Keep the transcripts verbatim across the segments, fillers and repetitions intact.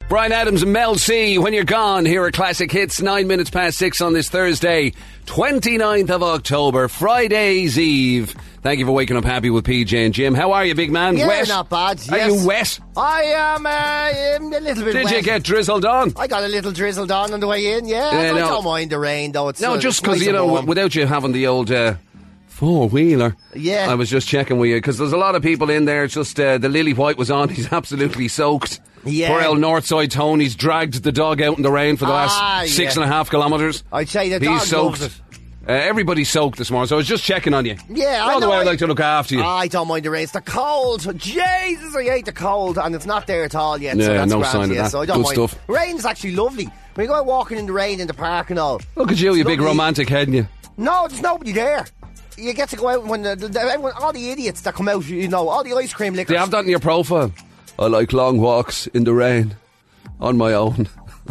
Bryan Adams and Mel C, When You're Gone, here are Classic Hits, nine minutes past six on this Thursday, twenty-ninth of October, Friday's Eve. Thank you for waking up happy with P J and Jim. How are you, big man? Yeah, wet? not bad. Are yes. you wet? I am uh, a little bit Did wet. you get drizzled on? I got a little drizzled on on the way in, yeah. Yeah, I no. don't mind the rain, though. It's, No, uh, just it's because, nice you and know, warm. without you having the old uh, four-wheeler. Yeah. I was just checking with you, because there's a lot of people in there. It's just uh, the Lily White was on. He's absolutely soaked. Yeah. Poor old Northside Tony's dragged the dog out in the rain for the last Ah, six yeah. and a half kilometres. I'd say the He's dog soaked. loves it. Uh, everybody's soaked this morning, so I was just checking on you. Yeah, Not I the know. way I I- like to look after you. I don't mind the rain. It's the cold. Jesus, I hate the cold, and it's not there at all yet. Yeah, so that's no grand, sign of yeah, that. So I don't Good mind. stuff. Rain's actually lovely. When you go out walking in the rain in the park and all. Look at you, it's you big lovely. romantic head, you. No, there's nobody there. You get to go out when the, the, the, everyone, all the idiots that come out, you know, all the ice cream lickers. Do you have that in your profile? I like long walks in the rain on my own.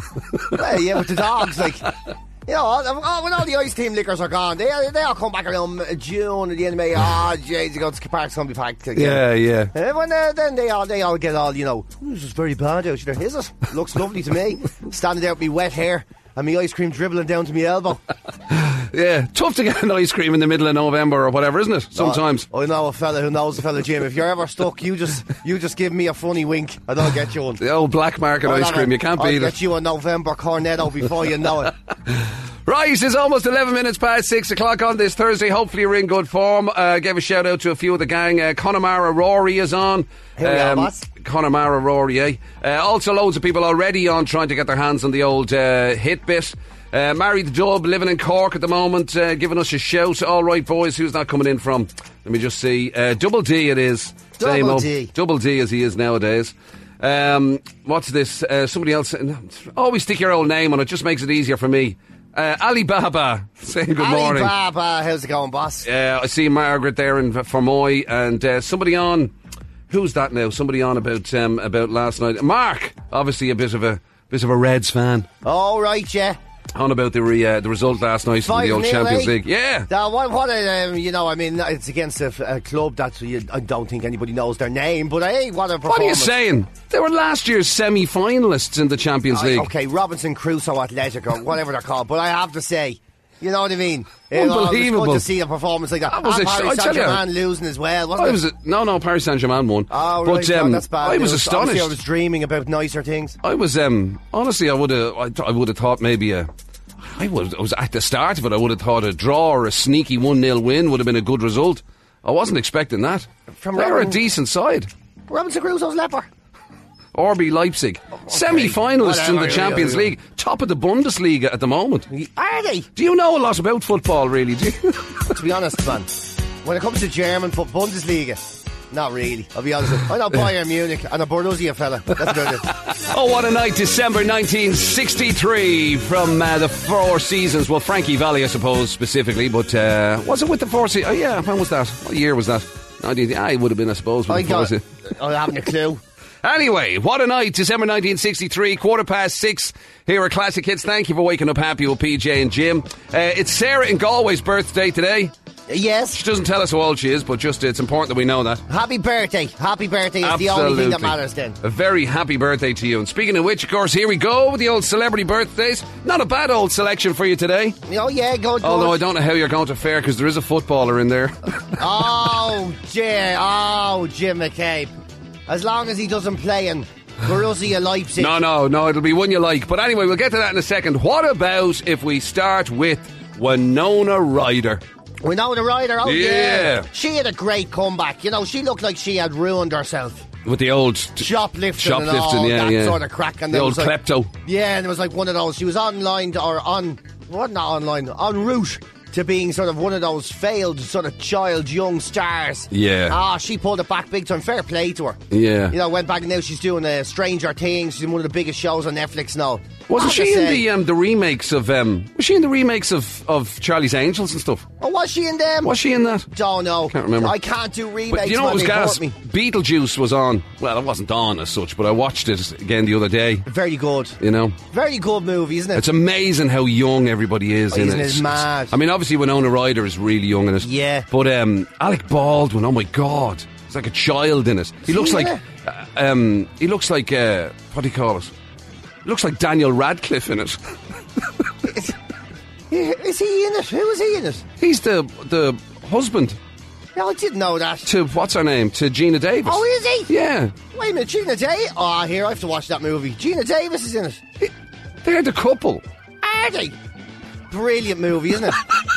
Well, yeah, with the dogs, like, you know, all, all, when all the ice cream lickers are gone, they they all come back around June at the end of May. Ah, oh, jeez, you go to the park's going to be packed again. Yeah, yeah. And when uh, then they all they all get all, you know, this is very bad out there. Is it? Looks lovely to me. Standing there with me wet hair and me ice cream dribbling down to me elbow. Yeah, tough to get an ice cream in the middle of November or whatever, isn't it? Sometimes. I know a fella who knows a fella, Jim. If you're ever stuck, you just you just give me a funny wink and I'll get you one. The old black market I'll ice cream, you can't I'll beat get it. you a November Cornetto before you know it. Right, it's almost eleven minutes past six o'clock on this Thursday. Hopefully you're in good form. Uh, gave a shout out to a few of the gang. Uh, Connemara Rory is on. Here we are, boss. Connemara Rory, eh? Uh, also loads of people already on trying to get their hands on the old uh, hit bit. Uh, Married Dub, living in Cork at the moment, uh, giving us a shout. All right, boys, who's that coming in from? Let me just see. Uh, Double D it is. Double Same old- D. Double D as he is nowadays. Um, what's this? Uh, somebody else. Always stick your old name on it, just makes it easier for me. Uh, Alibaba saying good morning. Alibaba, how's it going, boss? Uh, I see Margaret there in Fermoy, and uh, somebody on. Who's that now? Somebody on about um, about last night. Mark, obviously a bit of a bit of a Reds fan. All right, yeah. On about the re, uh, the result last night in the old five nil, Champions eh? League. Yeah. Now, what, what a, um, you know, I mean, it's against a, a club that you, I don't think anybody knows their name, but hey, what a performance. What are you saying? They were last year's semi-finalists in the Champions Uh, League. okay, Robinson Crusoe Athletic or whatever they're called, but I have to say, you know what I mean? It was Unbelievable. good to see a performance like that. That was and a- Paris I tell you- Saint-Germain losing as well, wasn't I it? was no, no. Paris Saint-Germain won. Oh, right, but um, no, that's bad I was news. Obviously, astonished. I was dreaming about nicer things. I was um, honestly, I would have, I, th- I would have thought maybe a. I was, I was at the start of it. I would have thought a draw or a sneaky one nil win would have been a good result. I wasn't expecting that. From they were a Robin- decent side. Robinson Crusoe's leper. R B Leipzig, semi-finalists in the Whatever, Champions yeah, yeah. League, top of the Bundesliga at the moment. Are they? Do you know a lot about football, really? Do you? To be honest, man, when it comes to German foot Bundesliga, not really. I'll be honest with you. I know Bayern Munich and a Borussia fella. That's about it. Oh, what a night, December nineteen sixty-three from uh, the Four Seasons. Well, Frankie Valli, I suppose, specifically, but uh, was it with the Four Seasons? Oh, yeah, when was that? What year was that? nineteen Ah, it would have been, I suppose, with I the Four got, Seasons. I haven't a clue. Anyway, what a night, December nineteen sixty-three, quarter past six. Here are Classic Hits. Thank you for waking up happy with P J and Jim. Uh, it's Sarah in Galway's birthday today. Yes. She doesn't tell us how old she is, but just it's important that we know that. Happy birthday. Happy birthday is the only thing that matters then. A very happy birthday to you. And speaking of which, of course, here we go with the old celebrity birthdays. Not a bad old selection for you today. Oh, yeah, good, Although I good. don't know how you're going to fare because there is a footballer in there. Oh, Jim. Oh, Jim McCabe. As long as he doesn't play in Borussia Leipzig. no, no, no, it'll be one you like. But anyway, we'll get to that in a second. What about if we start with Winona Ryder? Winona Ryder, oh yeah. Yeah. She had a great comeback. You know, she looked like she had ruined herself. With the old... Shoplifting, and Shoplifting, all yeah, that yeah. sort of crack. And The there old was like, klepto. Yeah, and it was like one of those. She was online to, or on, what, not online, en route to being sort of one of those failed sort of child young stars. Yeah. Ah, she pulled it back big time. Fair play to her. Yeah. You know, went back and now she's doing uh, Stranger Things. She's in one of the biggest shows on Netflix now. Wasn't I have she to in say- the um, the remakes of... Um, was she in the remakes of, of Charlie's Angels and stuff? Oh, was she in them? Was she in that? Don't know. Can't remember. I can't do remakes. But you know what man, was they gas? hurt me. Beetlejuice was on. Well, it wasn't on as such, but I watched it again the other day. Very good. You know, Very good movie, isn't it? it's amazing how young everybody is Oh, in isn't it. it It's- mad? I mean, obviously Winona Ryder is really young in it. Yeah. But um, Alec Baldwin, oh my God, he's like a child in it. He looks like, Yeah. uh, um, he looks like uh, what do you call it? Looks like Daniel Radcliffe in it. Is, is he in it? Who is he in it? He's the the husband No, I didn't know that. to, what's her name, to Gina Davis. Oh, is he? Yeah. Wait a minute, Gina Davis? Oh, here, I have to watch that movie. Gina Davis is in it. They're the couple. Are they? Brilliant movie, isn't it?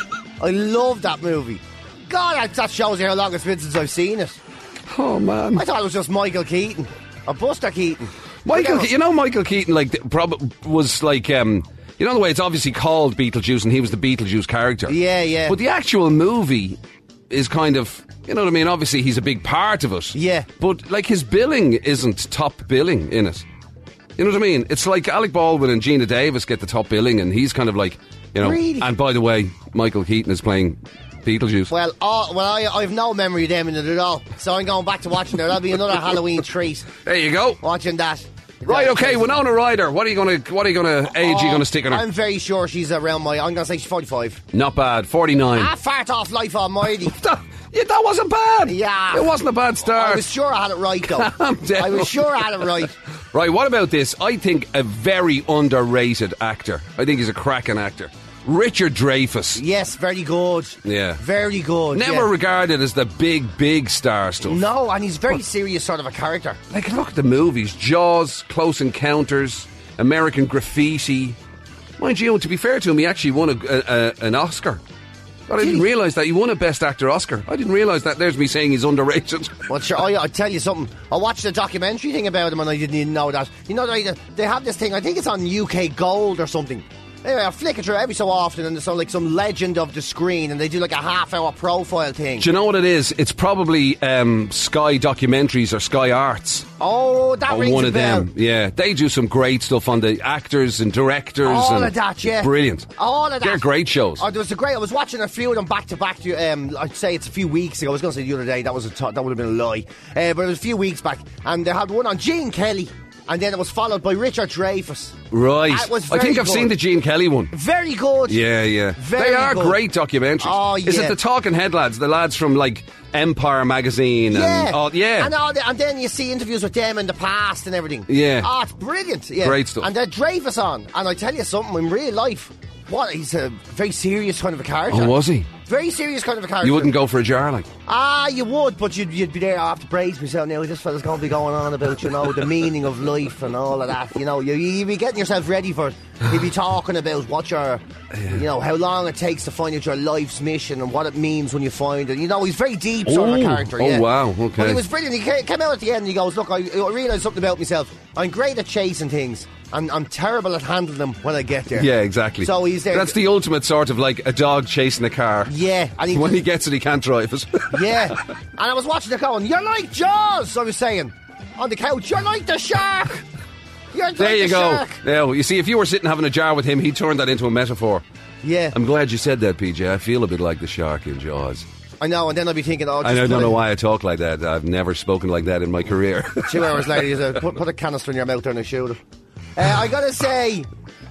I love that movie. God, that, that shows you how long it's been since I've seen it. Oh, man. I thought it was just Michael Keaton. Or Buster Keaton. Michael, Forget you know, Michael Keaton, like, prob- was like, um, you know the way it's obviously called Beetlejuice, and he was the Beetlejuice character. Yeah, yeah. But the actual movie is kind of, you know what I mean? Obviously, he's a big part of it. Yeah. But, like, his billing isn't top billing in it. You know what I mean? It's like Alec Baldwin and Gina Davis get the top billing, and he's kind of like, you know. Really? And by the way, Michael Keaton is playing Beetlejuice. Well, oh, well, I, I've no memory of them in it at all. So I'm going back to watching it. That'll be another Halloween treat. There you go. Watching that. Right, okay, Winona Ryder. What are you going to? What are you going to? Age are you going to stick on her? I'm very sure she's around my. I'm going to say she's forty-five. Not bad. Forty-nine. Ah, fart off life almighty. That, yeah, that wasn't bad. Yeah. It wasn't a bad start. I was sure I had it right, though. Calm down. I was sure I had it right. Right, what about this? I think a very underrated actor. I think he's a cracking actor. Richard Dreyfuss. Yes, very good. Yeah. Very good. Never yeah. regarded as the big, big star stuff. No, and he's very serious sort of a character. Like, look at the movies. Jaws, Close Encounters, American Graffiti. Mind you, to be fair to him, he actually won a, a, a, an Oscar. God, I didn't realise that. He won a Best Actor Oscar. I didn't realise that. There's me saying he's underrated. Well, sure, I, I'll tell you something. I watched a documentary thing about him and I didn't even know that. You know, they, they have this thing, I think it's on U K Gold or something. Anyway, I flick it through every so often and there's some, like some legend of the screen and they do like a half hour profile thing. Do you know what it is? It's probably um, Sky Documentaries or Sky Arts. Oh, that Or rings one a of bell. them. Yeah, they do some great stuff on the actors and directors. All and of that, yeah. Brilliant. All of that. They're great shows. Oh, there was a great. I was watching a few of them back to back. Um, I'd say it's a few weeks ago. I was going to say the other day. That was a t- that would have been a lie. Uh, but it was a few weeks back, and they had one on Gene Kelly, and then it was followed by Richard Dreyfuss. Right. That was I think very I've good. seen the Gene Kelly one. Very good. Yeah, yeah. Very they are good. great documentaries. Oh, Is yeah. it the Talking Head lads? The lads from, like, Empire magazine? Yeah. And, oh, yeah. And, all the, and then you see interviews with them in the past and everything. Yeah. Oh, it's brilliant. Yeah. Great stuff. And they're Dreyfuss on. And I tell you something, in real life, what, he's a very serious kind of a character. Oh, was he? Very serious kind of a character. You wouldn't go for a jar, like? Ah, you would, but you'd, you'd be there. I have to praise myself now. This fella's going to be going on about, you know, the meaning of life and all of that. You know, you, you'd be getting yourself ready for it. He'd be talking about what your, you know, how long it takes to find out your life's mission and what it means when you find it. You know, he's very deep sort of a Oh. character. Oh, yeah. wow, okay. But he was brilliant. He ca- came out at the end and he goes, look, I, I realised something about myself. I'm great at chasing things. And I'm terrible at handling them when I get there. Yeah, exactly. So he's there. That's the ultimate sort of like a dog chasing a car. Yeah. And he When he gets it, he can't drive it. Yeah. And I was watching it going, you're like Jaws, I was saying. On the couch, you're like the shark. You're like There you the go. shark. Now, you see, if you were sitting having a jar with him, he'd turn that into a metaphor. Yeah. I'm glad you said that, P J. I feel a bit like the shark in Jaws. I know, and then I'll be thinking, oh, just And I put don't it- know why I talk like that. I've never spoken like that in my career. Two hours later, you say, put, put a canister in your mouth there and I shoot it. Uh, I gotta say,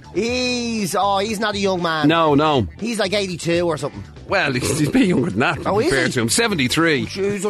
he's, oh, he's not a young man. no, no. He's like eighty-two or something. Well, he's, he's a bit younger than that, to Oh, be is fair he? to him. seventy-three.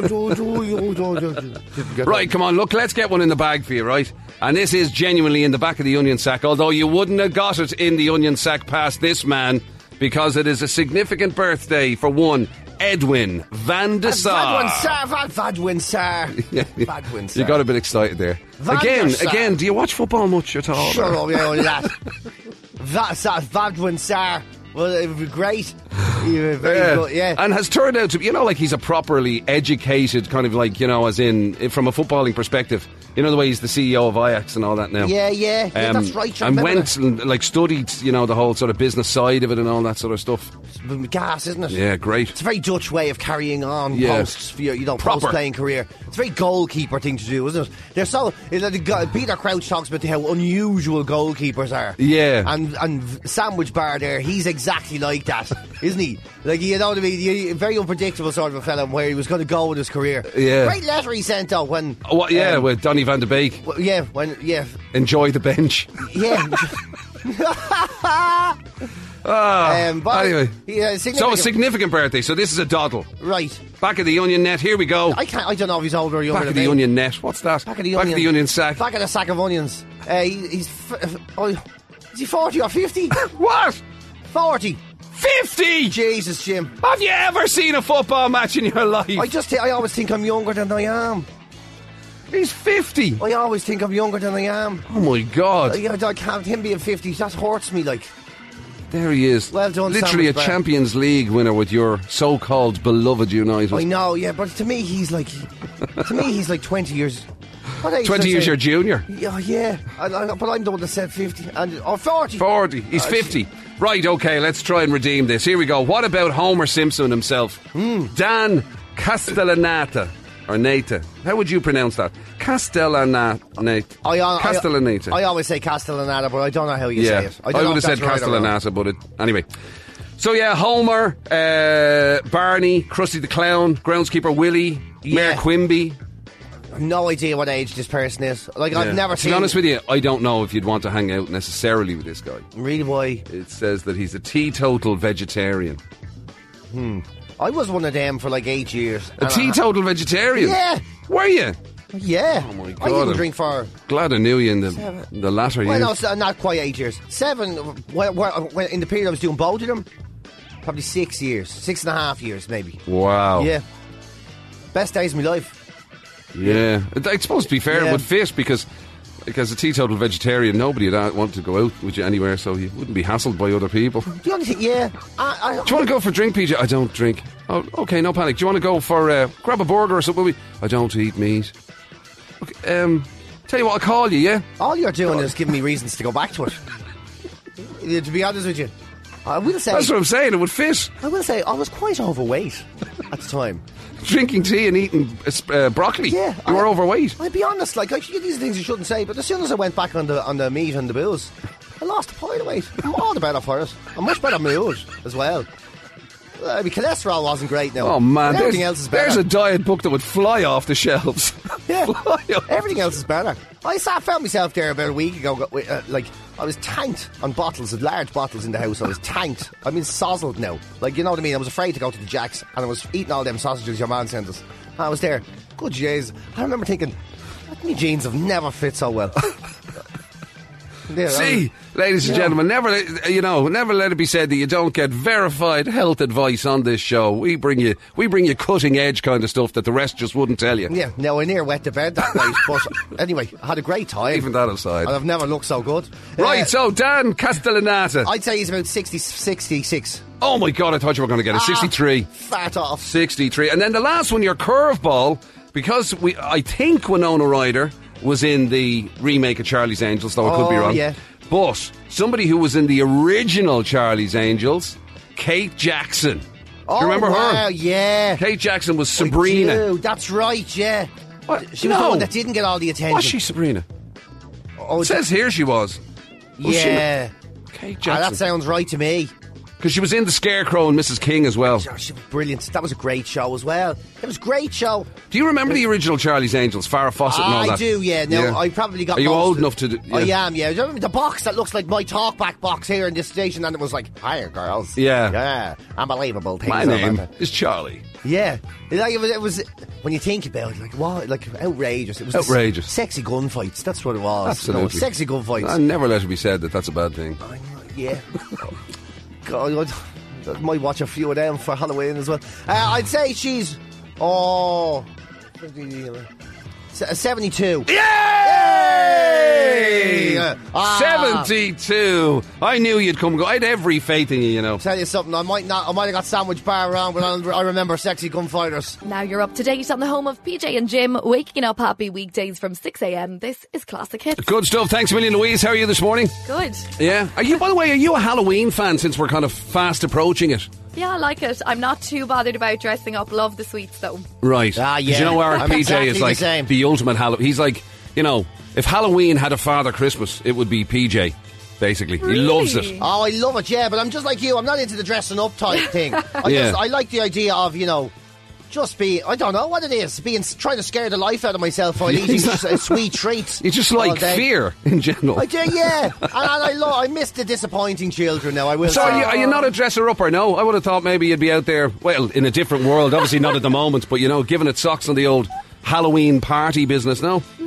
Right. Right, come on, look, let's get one in the bag for you, right? And this is genuinely in the back of the onion sack, although you wouldn't have got it in the onion sack past this man, because it is a significant birthday for one Edwin van der Sar. Vadwin Sar, Vad- Vadwin Sar. Vadwin Sar. You got a bit excited there. Van again, der Sar. again, do you watch football much at all? Shut up, yeah, only that. Va- Sa- Vadwin Sar. Well, it would be great. Yeah, very Yeah. good, yeah. And has turned out to be, you know, like he's a properly educated kind of like, you know, as in, from a footballing perspective. You know the way he's the C E O of Ajax and all that now. Yeah, yeah, yeah, Um, that's right. sure, and remember went and like studied, you know, the whole sort of business side of it and all that sort of stuff. that. Gas, isn't it? Yeah, great. It's a very Dutch way of carrying on Yeah. posts for your, you know, Proper. post-playing career. It's a very goalkeeper thing to do, isn't it? They're so... Like the go- Peter Crouch talks about how unusual goalkeepers are. Yeah. And and Sandwich Bar there, he's exactly like that, isn't he? Like, you know what I mean? He- Very unpredictable sort of a fella where he was going to go with his career. Yeah. Great letter he sent out when... Oh, what, yeah, um, with Donny van de Beek. well, yeah, when... Yeah. Enjoy the bench. Yeah. Ah, um, but anyway. Yeah, So a significant- significant birthday. So this is a doddle. Right. Back of the onion net. Here we go. I can't... I don't know if he's older or younger Back of than the me. onion net. What's that? Back of the Back onion. of the onion sack. Back of the sack of onions. Uh, he, he's f- oh, is he forty or fifty? What? forty. fifty? Jesus, Jim. Have you ever seen a football match in your life? I just th- I always think I'm younger than I am. He's fifty. I always think I'm younger than I am. Oh my God. I, I can't. Him being fifty, that hurts me. Like, There he is. Well done, Literally a Sandwich Bar. Champions League winner with your so-called beloved United. I know, yeah, but to me he's like, to me he's like twenty years. What age twenty did I years say? your junior. Yeah, yeah. I, I, but I'm the one that said fifty and or forty. forty. He's Uh, fifty. Right, okay, let's try and redeem this. Here we go. What about Homer Simpson himself? Hmm. Dan Castellaneta. Or Nata. How would you pronounce that? Castellaneta. I, I, Castellaneta. I, I always say Castellaneta, but I don't know how you yeah. say it. I, don't know would if have said that's right or wrong. Castellaneta, but it, anyway. So yeah, Homer, uh, Barney, Krusty the Clown, groundskeeper Willie, Yeah. Mayor Quimby. No idea what age this person is. Like, Yeah. I've never To seen. be honest with you, I don't know if you'd want to hang out necessarily with this guy. Really, why? It says that he's a teetotal vegetarian. I was one of them for like eight years. A teetotal vegetarian? Yeah. Were you? Yeah. Oh my I God, didn't I'm- drink for. Glad I knew you in the, Seven. the latter Well, years. no, so not quite eight years. Seven. When, when, in the period I was doing both of them, probably six years, six and a half years, maybe. Wow. Yeah. Best days of my life. Yeah. It's supposed to be fair, Yeah. it would fit because because a teetotal vegetarian, nobody would want to go out with you anywhere, so you wouldn't be hassled by other people. Do The only thing, yeah. I, I, you want to go for a drink, P J? I don't drink. Oh, okay, no panic. Do you want to go for uh, grab a burger or something? I don't eat meat. Okay, um, tell you what, I'll call you, yeah? all you're doing is giving me reasons to go back to it. Yeah, to be honest with you, I will say. That's what I'm saying, it would fit. I will say I was quite overweight at the time. Drinking tea and eating uh, sp- uh, broccoli. Yeah, You were I- overweight. I'll be honest, like I, these are things you shouldn't say, but as soon as I went back on the on the meat and the booze, I lost a pile of weight. I'm all the better for it. I'm much better mood as well. Uh, my cholesterol wasn't great now. Oh man, But there's, everything else is better. there's a diet book that would fly off the shelves. Yeah, Fly off. everything else is better. I sat, found myself there about a week ago. got- Uh, like I was tanked on bottles, large bottles in the house. I was tanked. I mean, sozzled now. Like, you know what I mean? I was afraid to go to the Jacks, and I was eating all them sausages your man sent us. And I was there. Good jeez. I remember thinking, my jeans have never fit so well. Yeah, I See, ladies and Yeah. gentlemen, never let- you know, never let it be said that you don't get verified health advice on this show. We bring you, we bring you cutting edge kind of stuff that the rest just wouldn't tell you. Yeah, no, I near wet the bed that night, but anyway, I had a great time. Even that aside. And I've never looked so good. Right, Uh, so Dan Castellaneta. I'd say he's about sixty, sixty-six. Oh my God, I thought you were going to get a Ah, sixty-three. Fat off. sixty-three. And then the last one, your curveball, because we, I think Winona Ryder was in the remake of Charlie's Angels, though I could be Oh, wrong. yeah. But somebody who was in the original Charlie's Angels, Kate Jackson. Do Oh, you remember wow, her? yeah. Kate Jackson was I Sabrina. do, that's right, yeah. What? She was No. the one that didn't get all the attention. Was she Sabrina? Oh, It says here she was. Was she yeah. not? Kate Ah, Jackson. that sounds right to me. Because she was in The Scarecrow and Missus King as well. Oh, she was brilliant. That was a great show as well. It was a great show. Do you remember the original Charlie's Angels, Farrah Fawcett and all I that? do, yeah. No, I probably got. Are you most old of it. enough to? Do, yeah. I am, yeah. Do you remember the box that looks like my talkback box here in this station, and it was like, "Hi, girls." Yeah. yeah, unbelievable things. My about name that. is Charlie. Yeah, it, like, it, was, it was when you think about it, like what, like outrageous. It was Outrageous. s- sexy gunfights. That's what it was. Absolutely. No, sexy gunfights. I never let it be said that that's a bad thing. I know, yeah. God, I'd- I might watch a few of them for Halloween as well. Uh, I'd say she's oh, seventy-two. Yay! Yeah. Ah. seventy-two. I knew you'd come. Go. I had every faith in you. You know. Tell you something, I might not. I might have got sandwich bar around, but I'll- I remember sexy gunfighters. Now you're up to date on the home of P J and Jim, waking up happy weekdays from six a.m. This is Classic Hits. Good stuff. Thanks a million, Louise. How are you this morning? Good. Yeah. Are you? By the way, are you a Halloween fan? Since we're kind of fast approaching it. Yeah, I like it. I'm not too bothered about dressing up. Love the sweets though. Right. Ah, 'Cause yeah. You know, our I'm P J exactly is the like same. the ultimate Halloween. He's like, you know, if Halloween had a Father Christmas, it would be P J. Basically, he loves it. Really? Oh, I love it, yeah, but I'm just like you. I'm not into the dressing up type thing. I, Yeah. just, I like the idea of, you know, just be, I don't know what it is, being trying to scare the life out of myself while eating uh, sweet treats. You just all like day. fear in general. I do, yeah. and, and I love, I miss the disappointing children now, I will So say. are you, are you not a dresser upper? No, I would have thought maybe you'd be out there, well, in a different world. Obviously not at the moment, but you know, giving it socks on the old Halloween party business. No, No,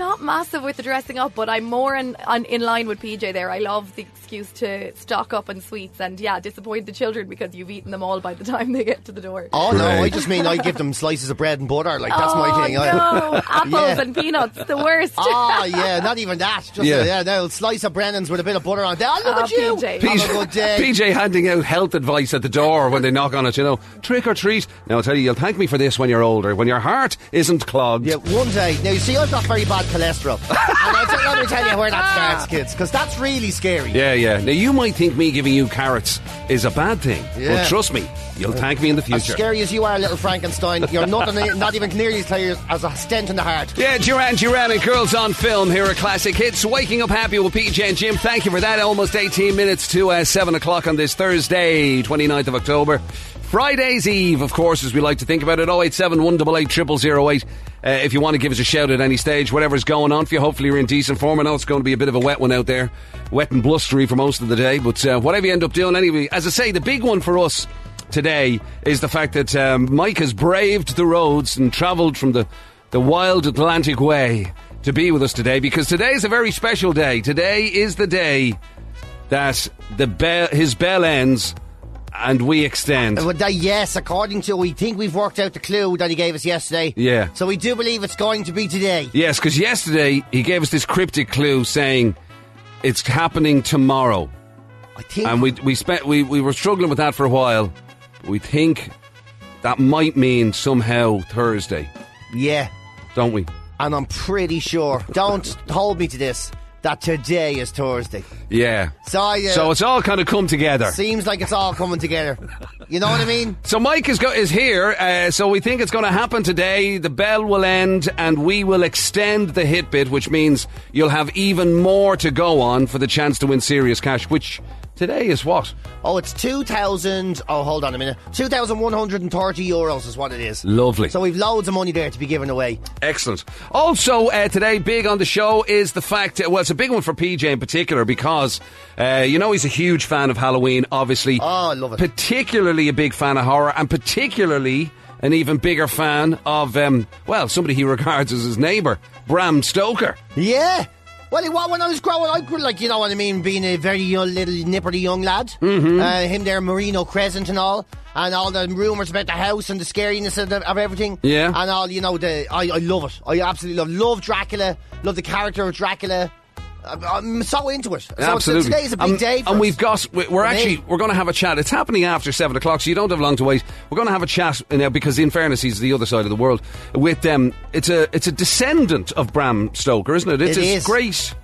not massive with the dressing up, but I'm more in, on, in line with P J there. I love the excuse to stock up on sweets and, yeah, disappoint the children because you've eaten them all by the time they get to the door. Oh, no, Right. I just mean I give them slices of bread and butter. Like, that's oh, my thing. I, no, apples Yeah. and peanuts, the worst. Oh, yeah, not even that. Just Yeah. a, yeah, no, slice of Brennan's with a bit of butter on it. Oh, look Ah, at you. P J. Have a good day. P J handing out health advice at the door when they knock on it, you know. Trick or treat. Now, I'll tell you, you'll thank me for this when you're older, when your heart isn't clogged. Yeah, one day. Now, you see, I've got very bad cholesterol. and I'll t- let me tell you where that starts, kids, because that's really scary. Yeah, yeah. Now, you might think me giving you carrots is a bad thing. Yeah. But trust me, you'll thank me in the As future. scary as you are, little Frankenstein, you're not, not even nearly as clear as a stent in the heart. Yeah, Duran Duran and Girls on Film here at Classic Hits. Waking up happy with P J and Jim. Thank you for that. Almost eighteen minutes to uh, seven o'clock on this Thursday, twenty-ninth of October. Friday's Eve, of course, as we like to think about it. oh eight seven, one eight eight, zero zero zero eight. Uh, if you want to give us a shout at any stage, whatever's going on for you, hopefully you're in decent form. I know it's going to be a bit of a wet one out there. Wet and blustery for most of the day. But uh, whatever you end up doing anyway. As I say, the big one for us today is the fact that um, Mike has braved the roads and travelled from the, the wild Atlantic way to be with us today, because today is a very special day. Today is the day that the bell, his bell ends and we extend. Uh, that, yes, according to, we think we've worked out the clue that he gave us yesterday. Yeah. So we do believe it's going to be today. Yes, because yesterday he gave us this cryptic clue saying it's happening tomorrow. I think. And we we spent we, we were struggling with that for a while. We think that might mean somehow Thursday, Yeah. don't we? And I'm pretty sure, don't hold me to this, that today is Thursday. Yeah. So, uh, So it's all kind of come together. seems like it's all coming together. You know what I mean? So Mike is go- is here, uh, so we think it's going to happen today. The bell will end and we will extend the hit bit, which means you'll have even more to go on for the chance to win serious cash, which today is what? Oh, it's two thousand, oh, hold on a minute. two thousand one hundred thirty euros is what it is. Lovely. So we've loads of money there to be given away. Excellent. Also, uh, today, big on the show is the fact, uh, well, it's a big one for P J in particular because, uh, you know, he's a huge fan of Halloween, obviously. Oh, I love it. Particularly a big fan of horror, and particularly an even bigger fan of, um, well, somebody he regards as his neighbour, Bram Stoker. Yeah. Well, well, when I was growing, I grew like, you know what I mean, being a very young, little nipperty young lad. Mm-hmm. Uh, him there, Marino Crescent and all, and all the rumours about the house and the scariness of, the, of everything. Yeah. And all, you know, the I, I love it. I absolutely love Love Dracula, love the character of Dracula. I'm, I'm so into it. So Absolutely. Today's a big um, day for And us. we've got, we- we're For me. actually, we're going to have a chat. It's happening after seven o'clock, so you don't have long to wait. We're going to have a chat now because, in fairness, he's the other side of the world. With um, it's a it's a descendant of Bram Stoker, isn't it? It's It his is. great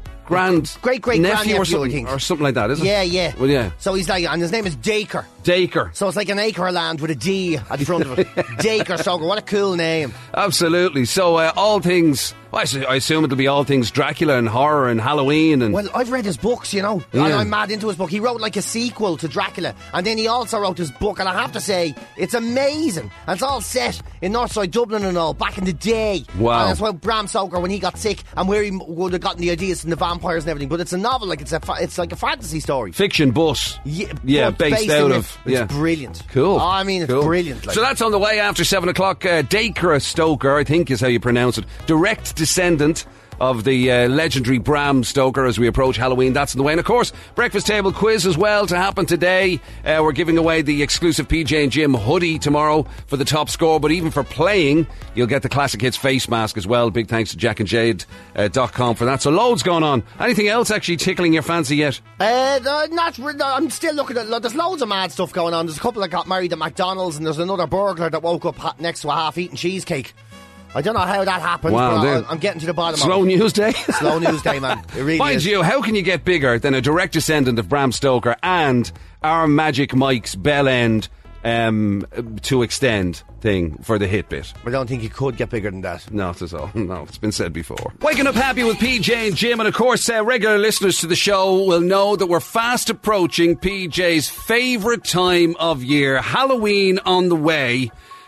grand Great, great nephew grandnephew, or I something, think. or something like that, isn't Yeah, it? yeah. Well, yeah. So he's like, and his name is Dacre. Dacre. So it's like an acre of land with a D at the front of it. Dacre Stoker. What a cool name. Absolutely. So uh, all things. Well, I s- I assume it'll be all things Dracula and horror and Halloween and. Well, I've read his books, you know, and Yeah. I'm mad into his book. He wrote like a sequel to Dracula, and then he also wrote his book, and I have to say, it's amazing. And it's all set in Northside Dublin and all, back in the day. Wow. And that's why Bram Stoker, when he got sick, and where he m- would have gotten the ideas from the vampires and everything. But it's a novel, like it's a, fa- it's like a fantasy story. Fiction, but Yeah, yeah, but based, based out in of it. It's yeah, brilliant. Cool. Oh, I mean, it's Cool. brilliant, like. So that's on the way after seven o'clock. Uh, Dacre Stoker, I think is how you pronounce it. Direct descendant of the uh, legendary Bram Stoker as we approach Halloween. That's on the way. And of course, breakfast table quiz as well to happen today. Uh, we're giving away the exclusive P J and Jim hoodie tomorrow for the top score. But even for playing, you'll get the Classic Hits face mask as well. Big thanks to jack and jade dot com for that. So loads going on. Anything else actually tickling your fancy yet? Uh, uh, not re- no, I'm still looking at. There's loads of mad stuff going on. There's a couple that got married at McDonald's, and there's another burglar that woke up ha- next to a half-eaten cheesecake. I don't know how that happened. Wow, but dude. I, I'm getting to the bottom Slow of it. news day? Slow news day, man. It really Mind is. you, how can you get bigger than a direct descendant of Bram Stoker and our Magic Mike's bell end um, to extend thing for the hit bit? I don't think you could get bigger than that. Not at all. No, it's been said before. Waking up happy with P J and Jim, and of course, uh, regular listeners to the show will know that we're fast approaching P J's favourite time of year, Halloween on the way.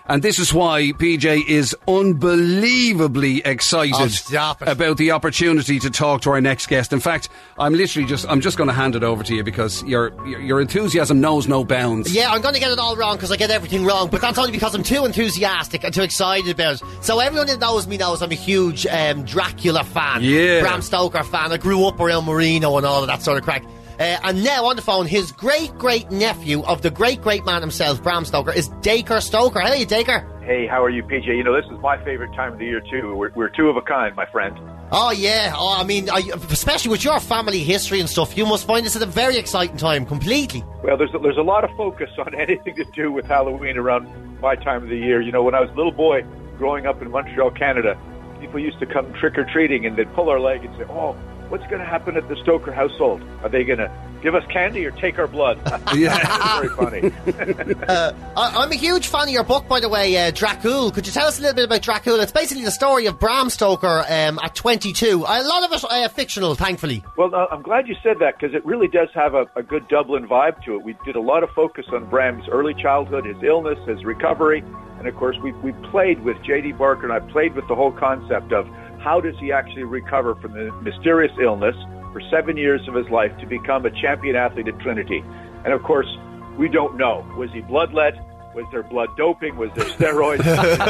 And this is why P J is unbelievably excited Oh, stop it. about the opportunity to talk to our next guest. In fact, I'm literally just, I'm just going to hand it over to you because your, your, your enthusiasm knows no bounds. Yeah, I'm going to get it all wrong because I get everything wrong, but that's only because I'm too enthusiastic and too excited about it. So everyone that knows me knows I'm a huge um, Dracula fan, Yeah. Bram Stoker fan. I grew up around Marino and all of that sort of crack. Uh, and now on the phone, his great-great-nephew of the great-great man himself, Bram Stoker, is Dacre Stoker. How are you, Dacre? Hey, how are you, P J? You know, this is my favorite time of the year, too. We're, we're two of a kind, my friend. Oh, yeah. Oh, I mean, I, especially with your family history and stuff, you must find this at a very exciting time, completely. Well, there's a, there's a lot of focus on anything to do with Halloween around my time of the year. You know, when I was a little boy growing up in Montreal, Canada, people used to come trick-or-treating and they'd pull our leg and say, oh, what's going to happen at the Stoker household? Are they going to give us candy or take our blood? Yeah. Very funny. uh, I, I'm a huge fan of your book, by the way, uh, Dracul. Could you tell us a little bit about Dracul? It's basically the story of Bram Stoker um, at twenty-two. A lot of it uh, fictional, thankfully. Well, uh, I'm glad you said that because it really does have a, a good Dublin vibe to it. We did a lot of focus on Bram's early childhood, his illness, his recovery, and of course we, we played with J D Barker and I played with the whole concept of how does he actually recover from the mysterious illness for seven years of his life to become a champion athlete at Trinity. And of course, we don't know. Was he bloodlet? Was there blood doping? Was there steroids?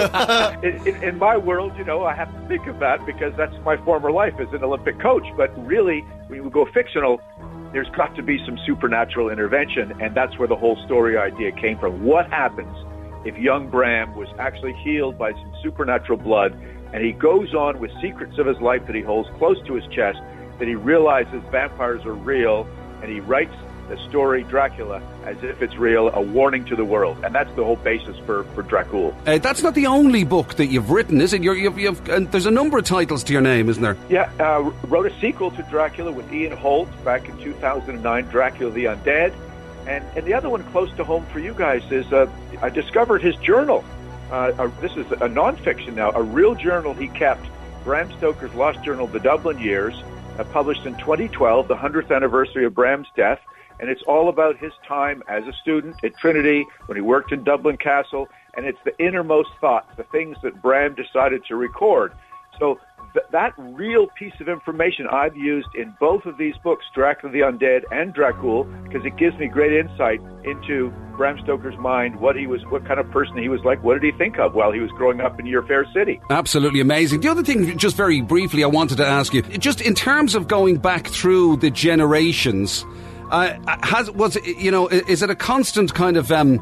in, in, in my world, you know, I have to think of that because that's my former life as an Olympic coach. But really, when we go fictional, there's got to be some supernatural intervention, and that's where the whole story idea came from. What happens if young Bram was actually healed by some supernatural blood, and he goes on with secrets of his life that he holds close to his chest, that he realizes vampires are real, and he writes the story Dracula as if it's real, a warning to the world. And that's the whole basis for, for Dracul. Uh, that's not the only book that you've written, is it? You're, you've, you've, uh, there's a number of titles to your name, isn't there? Yeah, uh, wrote a sequel to Dracula with Ian Holt back in two thousand nine, Dracula the Undead. And, and the other one close to home for you guys is uh, I discovered his journal. Uh, uh, this is a nonfiction now, a real journal he kept, Bram Stoker's Lost Journal, The Dublin Years, uh, published in twenty twelve, the hundredth anniversary of Bram's death. And it's all about his time as a student at Trinity, when he worked in Dublin Castle, and it's the innermost thoughts, the things that Bram decided to record. So th- that real piece of information I've used in both of these books, Dracula the Undead and Dracul, because it gives me great insight into Bram Stoker's mind, what he was, what kind of person he was like, what did he think of while he was growing up in your fair city. Absolutely amazing. The other thing, just very briefly, I wanted to ask you, just in terms of going back through the generations, Uh, has was you know is it a constant kind of um,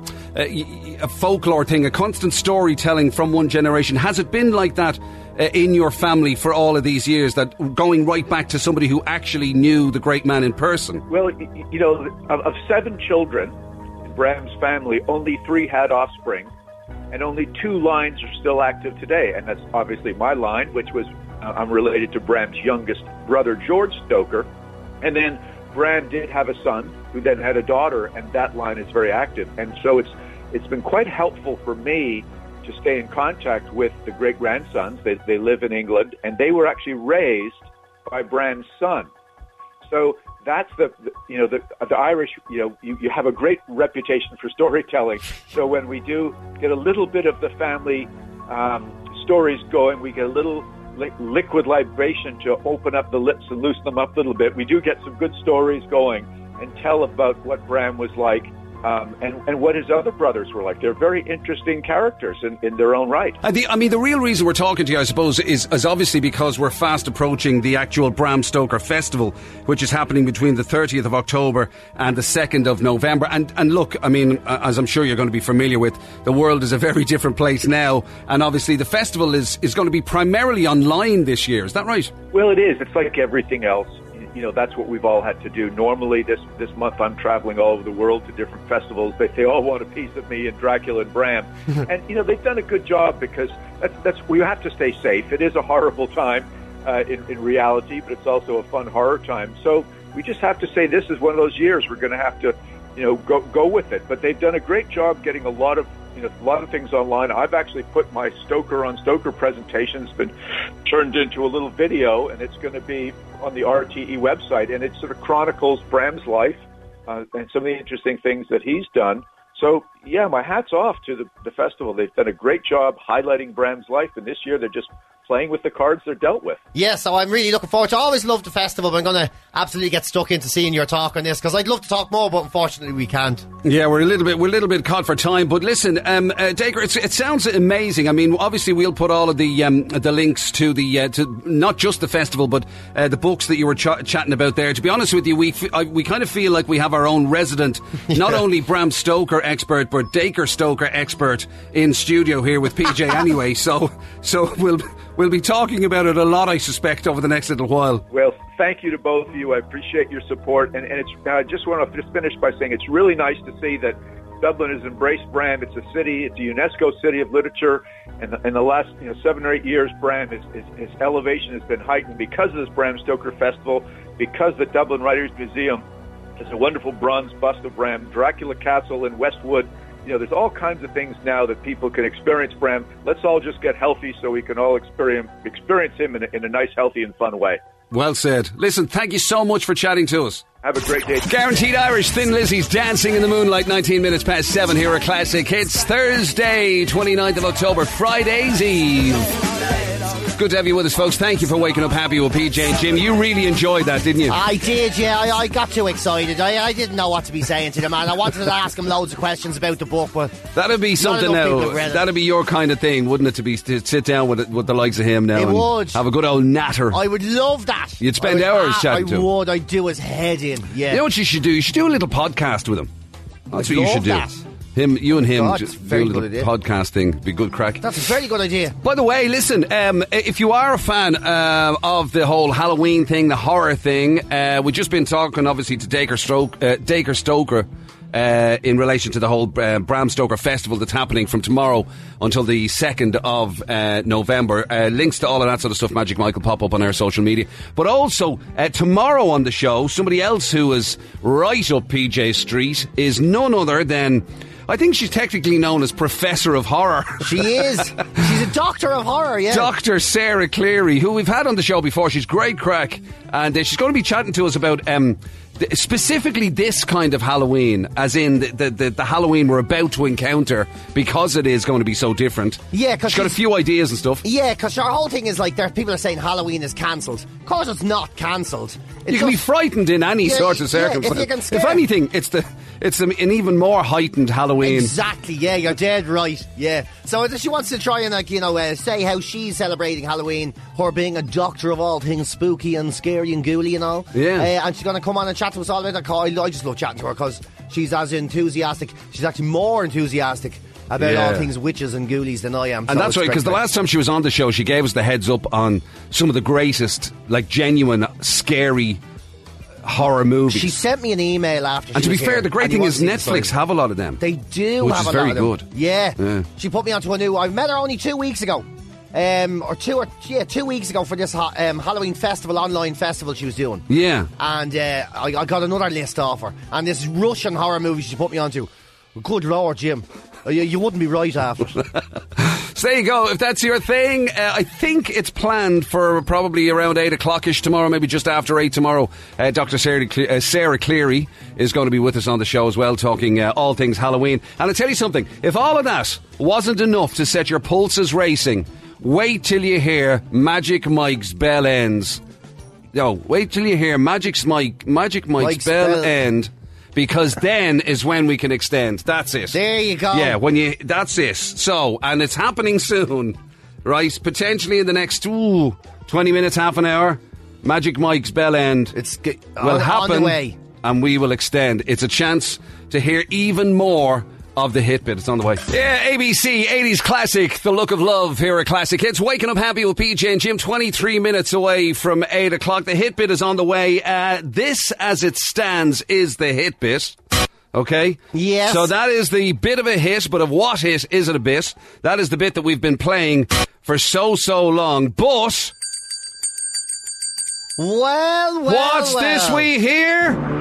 a, a folklore thing, a constant storytelling from one generation? Has it been like that uh, in your family for all of these years, that going right back to somebody who actually knew the great man in person? Well, you know, of, of seven children in Bram's family, only three had offspring, and only two lines are still active today, and that's obviously my line, which was uh, I'm related to Bram's youngest brother, George Stoker, and then Bram did have a son who then had a daughter, and that line is very active. And so it's it's been quite helpful for me to stay in contact with the great-grandsons. They, they live in England, and they were actually raised by Bram's son. So that's the, the you know, the, the Irish, you know, you, you have a great reputation for storytelling. So when we do get a little bit of the family um, stories going, we get a little liquid libation to open up the lips and loosen them up a little bit. We do get some good stories going and tell about what Bram was like, um, and, and what his other brothers were like. They're very interesting characters in, in their own right. And the, I mean, the real reason we're talking to you, I suppose, is, is obviously because we're fast approaching the actual Bram Stoker Festival, which is happening between the thirtieth of October and the second of November. And, and look, I mean, as I'm sure you're going to be familiar with, the world is a very different place now. And obviously the festival is, is going to be primarily online this year. Is that right? Well, it is. It's like everything else. You know, that's what we've all had to do. Normally, this this month, I'm traveling all over the world to different festivals. They, they all want a piece of me and Dracula and Bram. And, you know, they've done a good job because that's, that's we have to stay safe. It is a horrible time uh, in, in reality, but it's also a fun horror time. So we just have to say this is one of those years we're going to have to, you know, go go with it. But they've done a great job getting a lot of, you know, a lot of things online. I've actually put my Stoker on Stoker presentation. It's been turned into a little video, and it's going to be on the R T E website, and it sort of chronicles Bram's life uh, and some of the interesting things that he's done. So, yeah, my hat's off to the, the festival. They've done a great job highlighting Bram's life, and this year they're just playing with the cards they're dealt with. Yeah, so I'm really looking forward to it. I always love the festival, but I'm going to absolutely get stuck into seeing your talk on this, because I'd love to talk more, but unfortunately we can't. Yeah, we're a little bit we're a little bit caught for time, but listen, um, uh, Dacre, it's, it sounds amazing. I mean, obviously we'll put all of the um, the links to the uh, to not just the festival, but uh, the books that you were ch- chatting about there. To be honest with you, we f- I, we kind of feel like we have our own resident, yeah. not only Bram Stoker expert, but Dacre Stoker expert in studio here with P J. Anyway, so so we'll. We'll be talking about it a lot, I suspect, over the next little while. Well, thank you to both of you. I appreciate your support. And, and it's, I just want to just finish by saying it's really nice to see that Dublin has embraced Bram. It's a city, it's a UNESCO City of Literature. And in the last you know, seven or eight years, Bram, is, is, his elevation has been heightened because of this Bram Stoker Festival, because the Dublin Writers Museum has a wonderful bronze bust of Bram, Dracula Castle in Westwood. You know, there's all kinds of things now that people can experience Bram. Let's all just get healthy so we can all experience experience him in a, in a nice, healthy and fun way. Well said. Listen, thank you so much for chatting to us. Have a great day. Guaranteed Irish, Thin Lizzy's Dancing in the Moonlight, nineteen minutes past seven here at Classic Hits. Thursday, twenty-ninth of October, Friday's Eve. Good to have you with us, folks. Thank you for waking up happy with P J and Jim. You really enjoyed that, didn't you? I did, yeah. I, I got too excited. I, I didn't know what to be saying to the man. I wanted to ask him loads of questions about the book, but that'd be something now. That'd be your kind of thing, wouldn't it? To be to sit down with with the likes of him now. It and would. Have a good old natter. I would love that. You'd spend would, hours ah, chatting I to him. I would. I'd do his head in. Yeah. You know what you should do? You should do a little podcast with him. That's I'd what you should do. that. Him, you and him, God, just very do a little good idea. podcasting. Be good crack. That's a very good idea. By the way, listen, um, if you are a fan uh, of the whole Halloween thing, the horror thing, uh, we've just been talking, obviously, to Dacre, Stroke, uh, Dacre Stoker uh, in relation to the whole uh, Bram Stoker Festival that's happening from tomorrow until the second of uh, November. Uh, links to all of that sort of stuff, Magic Mike will pop up on our social media. But also, uh, tomorrow on the show, somebody else who is right up P J Street is none other than... I think she's technically known as Professor of Horror. She is. She's a doctor of horror, yeah. Doctor Sarah Cleary, who we've had on the show before. She's great crack. And uh, she's going to be chatting to us about um, th- specifically this kind of Halloween, as in the, the, the, the Halloween we're about to encounter, because it is going to be so different. Yeah, because she's got a few ideas and stuff. Yeah, because our whole thing is like, there people are saying Halloween is cancelled. Of course it's not cancelled. It's you can just, be frightened in any yeah, sort of yeah, circumstance. if you can scare. If anything, it's the it's an even more heightened Halloween. Exactly, yeah, you're dead right, yeah. So she wants to try and, like, you know, uh, say how she's celebrating Halloween, her being a doctor of all things spooky and scary and ghouly and all. Yeah. Uh, and she's going to come on and chat to us all about that. I, I just love chatting to her because she's as enthusiastic, she's actually more enthusiastic about yeah. all things witches and ghoulies than I am. And so that's right, because the last time she was on the show, she gave us the heads up on some of the greatest, like, genuine, scary horror movies. She sent me an email after. And she to be was fair, here, the great and thing you is want to see Netflix the have a lot of them. They do which have is a very lot of them. good. Yeah. yeah. She put me onto a new. I met her only two weeks ago. Um, or two or yeah, two weeks ago for this ha- um, Halloween festival, online festival she was doing. Yeah. And uh, I, I got another list off her. And this Russian horror movie she put me onto. Good Lord, Jim. You, you wouldn't be right after it. So there you go. If that's your thing, uh, I think it's planned for probably around eight o'clock-ish tomorrow, maybe just after eight tomorrow. Uh, Doctor Sarah, Cle- uh, Sarah Cleary is going to be with us on the show as well, talking uh, all things Halloween. And I'll tell you something, if all of that wasn't enough to set your pulses racing, wait till you hear Magic Mike's bell ends. No, wait till you hear Magic Mike, Magic Mike's, Mike's bell, bell. end. Because then is when we can extend. That's it. There you go. Yeah, when you. That's it. So, and it's happening soon, right? Potentially in the next ooh, twenty minutes, half an hour. Magic Mike's bell end. It's g- will on, happen, on the way. and we will extend. It's a chance to hear even more of the hit bit. It's on the way. Yeah, A B C, eighties classic, The Look of Love here at Classic Hits. Waking up happy with P J and Jim, twenty-three minutes away from eight o'clock. The hit bit is on the way. Uh, this, as it stands, is the hit bit. Okay? Yes. So that is the bit of a hit, but of what hit is it a bit? That is the bit that we've been playing for so, so long. But... Well, well, what's well. this we hear?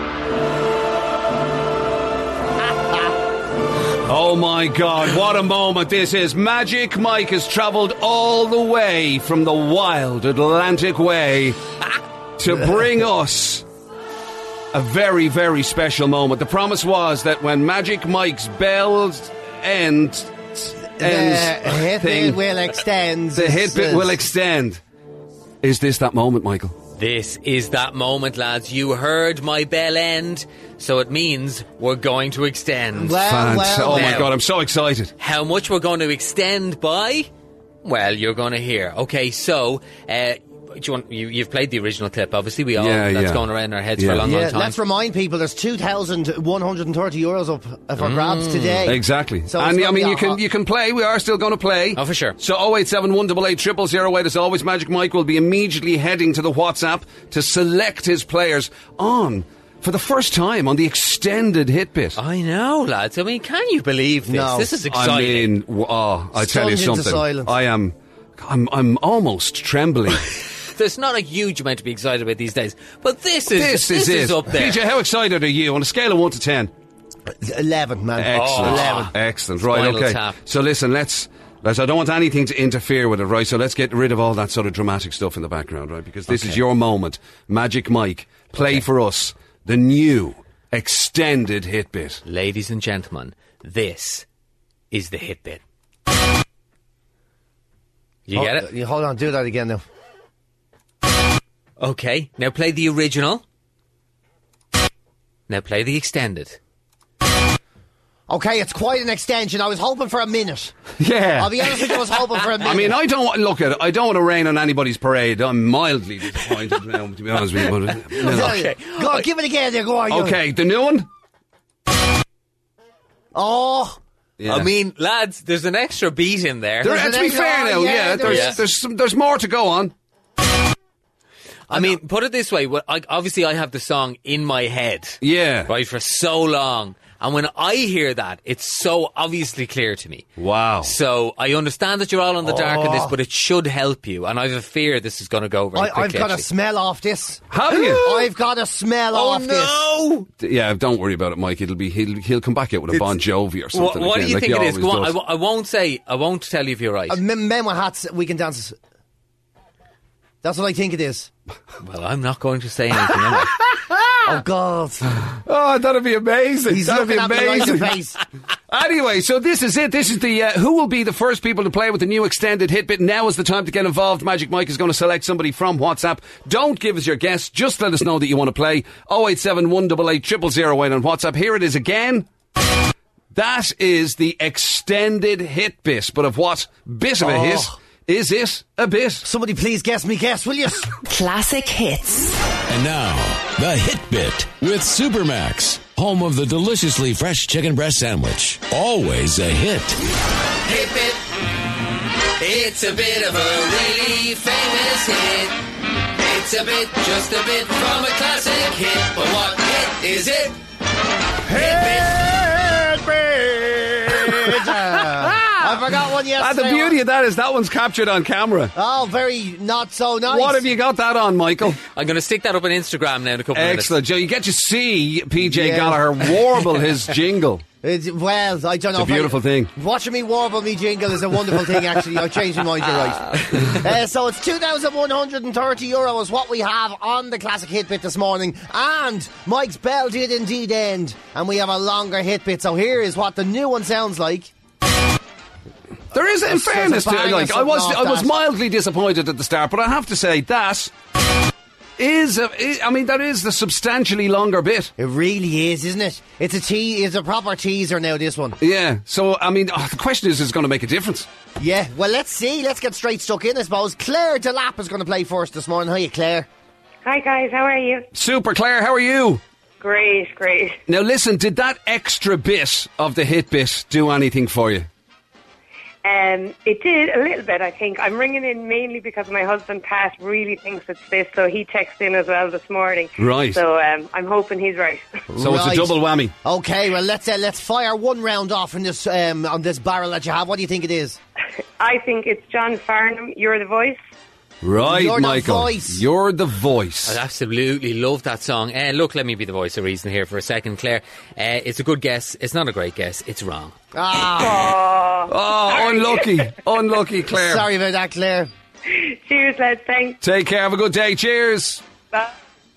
Oh my God, what a moment this is. Magic Mike has travelled all the way from the wild Atlantic way to bring us a very, very special moment. The promise was that when Magic Mike's bells end, The ends hit thing, bit will extend. the hit bit will extend. Is this that moment, Michael? This is that moment, lads. You heard my bell end, so it means we're going to extend. Well, Fant- well, oh my well. God, I'm so excited. How much we're going to extend by? Well, you're going to hear. Okay, so uh, do you want, you, you've played the original clip, obviously. We all Yeah, that's yeah. going around our heads Yeah. for a long, Yeah, long time. let's remind people there's two thousand one hundred thirty euros up for grabs today. Exactly. So and it's I gonna mean, be you a can hot- you can play. We are still going to play. Oh, for sure. So oh eight seven one eight eight zero zero eight. As always, Magic Mike will be immediately heading to the WhatsApp to select his players on, for the first time, on the extended hit bit. I know, lads. I mean, can you believe this? No. This is I exciting. mean, w- oh, I tell you Stunned into something. silence. I am, I'm, I'm almost trembling. There's not a huge amount to be excited about these days, but this is this is it. up there. P J, how excited are you on a scale of one to ten? eleven, man. Excellent. Oh. eleven. Excellent. Right, Spinal okay. tap. So listen, let's, let's, I don't want anything to interfere with it, right? So let's get rid of all that sort of dramatic stuff in the background, right? Because this is Okay. your moment. Magic Mike, play for us the new extended hit bit. Ladies and gentlemen, this is the hit bit. You Oh, get it? you hold on, do that again now. Okay, now play the original. Now play the extended. Okay, it's quite an extension. I was hoping for a minute. Yeah. I'll be honest with you, I was hoping for a minute. I mean, I don't want, look at it. I don't want to rain on anybody's parade. I'm mildly disappointed now, to be honest with you. But, you know. Okay. Go on, give it again there, go on. you- Okay, the new one? Oh, Yeah. I mean, lads, there's an extra beat in there. There, There's to an be extra- fair now, yeah, yeah, there there's, is. there's, some, there's more to go on. I mean, put it this way. Well, I, obviously, I have the song in my head. Yeah. Right, for so long. And when I hear that, it's so obviously clear to me. Wow. So I understand that you're all in the dark in this, but it should help you. And I have a fear this is going to go very I, quickly. I've got a actually. smell off this. Have you? I've got a smell Oh off this. no! Yeah, don't worry about it, Mike. It'll be he'll he'll come back out with a Bon Jovi or What, something. what do again, you like think he it is? Go always on, I, does. w- I won't say. I won't tell you if you're right. Uh, men, men with hats, we can dance. That's what I think it is. well, I'm not going to say anything. am I? Oh, God. Oh, that'd be amazing. He's that'd be looking at me like amazing. the face. Anyway, so this is it. This is the uh, who will be the first people to play with the new extended hit bit. Now is the time to get involved. Magic Mike is going to select somebody from WhatsApp. Don't give us your guess. Just let us know that you want to play. oh eight seven one eight eight zero zero eight on WhatsApp. Here it is again. That is the extended hit bit. But of what bit of a hit Oh. is it a bit? Somebody please guess me guess, will you? Classic hits. And now, the Hit Bit with Supermax, home of the deliciously fresh chicken breast sandwich. Always a hit. Hit bit. It's a bit of a really famous hit. It's a bit, just a bit from a classic hit. But what hit is it? Hit bit. I forgot one Ah, yesterday. the beauty of that is that one's captured on camera. Oh, very not so nice. What have you got that on, Michael? I'm going to stick that up on Instagram now in a couple of minutes. Excellent. Joe, you get to see P J Yeah. Gallagher warble his jingle. It's, well, I don't know. It's a if I- beautiful thing. Watching me warble me jingle is a wonderful thing, actually. I've changed my mind, you're right. uh, so it's two thousand one hundred thirty euro is what we have on the classic hit bit this morning. And Mike's bell did indeed end. And we have a longer hit bit. So here is what the new one sounds like. There is, in There's- there's fairness a to bang it, or like I something was, off I was that. mildly disappointed at the start, but I have to say that is, a, I mean, that is the substantially longer bit. It really is, isn't it? It's a te- It's a proper teaser now, this one. Yeah. So I mean, oh, the question is, is it going to make a difference? Yeah, well, let's see. Let's get straight stuck in, I suppose. Claire Delap is going to play first this morning. Hiya, Claire. Hi guys, how are you? Super, Claire. How are you? Great, great. Now listen, did that extra bit of the hit bit do anything for you? Um, it did a little bit, I think. I'm ringing in mainly because my husband Pat really thinks it's this, so he texted in as well this morning. Right. So um, I'm hoping he's right. So it's Right. a double whammy. Okay, well, let's uh, let's fire one round off in this um, on this barrel that you have. What do you think it is? I think it's John Farnham. You're the voice. Right, You're the Michael. voice. You're the voice. I absolutely love that song. Uh, look, let me be the voice of reason here for a second, Claire. Uh, it's a good guess. It's not a great guess. It's wrong. Ah, Oh, unlucky. Unlucky, Claire. sorry about that, Claire. Cheers, lads. Thanks. Take care. Have a good day. Cheers. Bye.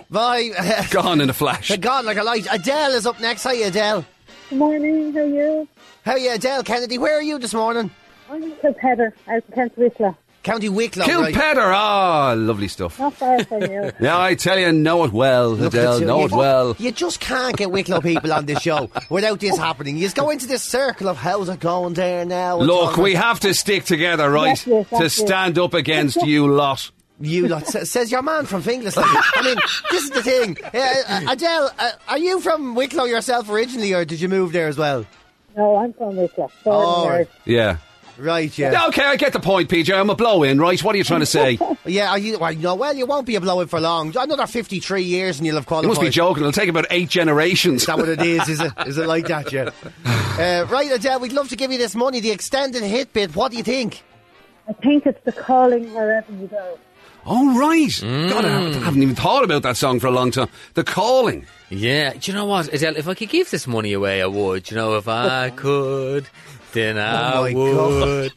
Bye. Gone in a flash. They're gone like a light. Adele is up next. Hiya, Adele. Good morning, how are you? How are you, Adele Kennedy? Where are you this morning? I'm in Kilpetter, out in County Wicklow. County Wicklow, right. Kilpetter, ah, lovely stuff. Not far from you. Yeah, I tell you, know it well, Look Adele, at you. know You- it well. You just can't get Wicklow people on this show without this happening. You just go into this circle of how's it going there now. and Look, so on. we have to stick together, right, Yes, yes, to that's it. stand up against you lot. You lot, sa- says your man from Finglas. I mean, this is the thing. Uh, uh, Adele, uh, are you from Wicklow yourself originally, or did you move there as well? No, I'm from Wicklow. Born Oh, and reared. Yeah. Right, yeah. Yeah, okay, I get the point, P J. I'm a blow-in, right? What are you trying to say? You Yeah, are you, well, no, well, you won't be a blow-in for long. Another fifty-three years and you'll have qualified. must be joking. It'll take about eight generations. Is that what it is? Is it? Is it like that, yeah? Uh, right, Adele, we'd love to give you this money, the extended hit bit. What do you think? I think it's the calling wherever you go. Oh, right. God, I haven't- I haven't even thought about that song for a long time. The Calling. Yeah, do you know what, Adele? If I could give this money away, I would. Do you know, if I could, then I Oh, my would.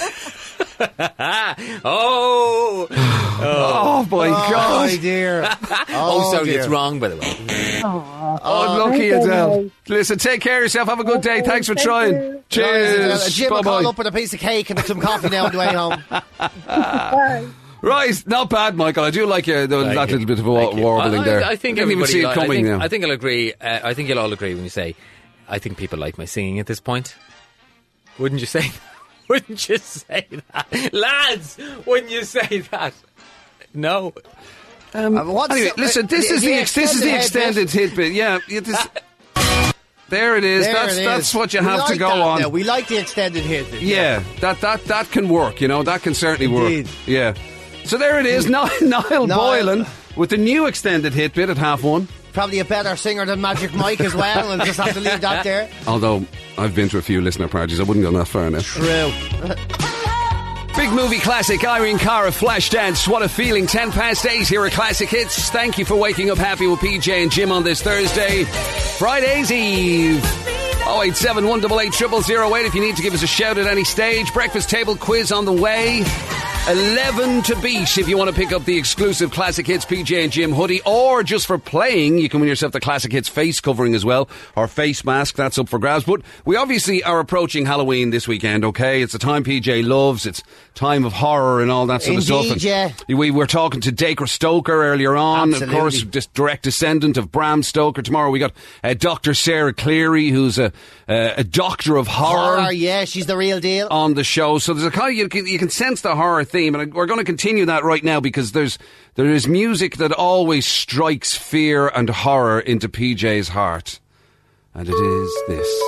oh, Oh, my Oh, God. dear. oh, Oh, sorry, dear. it's wrong, by the way. Oh, lucky Thank you, Adele. mate. Listen, take care of yourself. Have a good day. Okay, Thanks for thank trying. you. Cheers. Jim will Bye-bye. call up with a piece of cake and some coffee now on the way home. Bye. Right, not bad, Michael. I do like uh, the, Thank that you. little bit of a Thank you. warbling I, there. I, I think didn't even everybody see it li- coming I think, now. I think I'll agree. Uh, I think you'll all agree when you say, I think people like my singing at this point. Wouldn't you say? Wouldn't you say that, lads? Wouldn't you say that? No. Um, Uh, what's anyway, the- listen, this the- is the the ex- this is the extended extended hit bit. Yeah, yeah, this, there it is. There that's it is. that's what you We have to like go that on. now. We like the extended hit bit. Yeah, that that that can work. You know, that can certainly work. Indeed. Yeah. So there it is. Niall, Niall Niall. Boylan with the new extended hit bit at half one. Probably a better singer than Magic Mike as well. We'll just have to leave that there. Although I've been to a few listener parties, I wouldn't go that far now. True. Big movie classic, Irene Cara, Flashdance. What a feeling. Ten past eight here at Classic Hits. Thank you for waking up happy with P J and Jim on this Thursday, Friday's Eve. oh eight seven, one eight eight, zero zero zero eight if you need to give us a shout at any stage. Breakfast table quiz on the way. eleven to beat if you want to pick up the exclusive Classic Hits P J and Jim hoodie, or just for playing, you can win yourself the Classic Hits face covering as well, or face mask. That's up for grabs. But we obviously are approaching Halloween this weekend, okay? It's a time P J loves. It's time of horror and all that sort Indeed, of stuff. And yeah. We were talking to Dacre Stoker earlier on, Absolutely. of course, just direct descendant of Bram Stoker. Tomorrow we got uh, Doctor Sarah Cleary, who's a uh, a doctor of horror. Horror, yeah, she's the real deal. On the show, so there's a kind of, you can, you can sense the horror theme, and we're going to continue that right now because there's there is music that always strikes fear and horror into P J's heart, and it is this.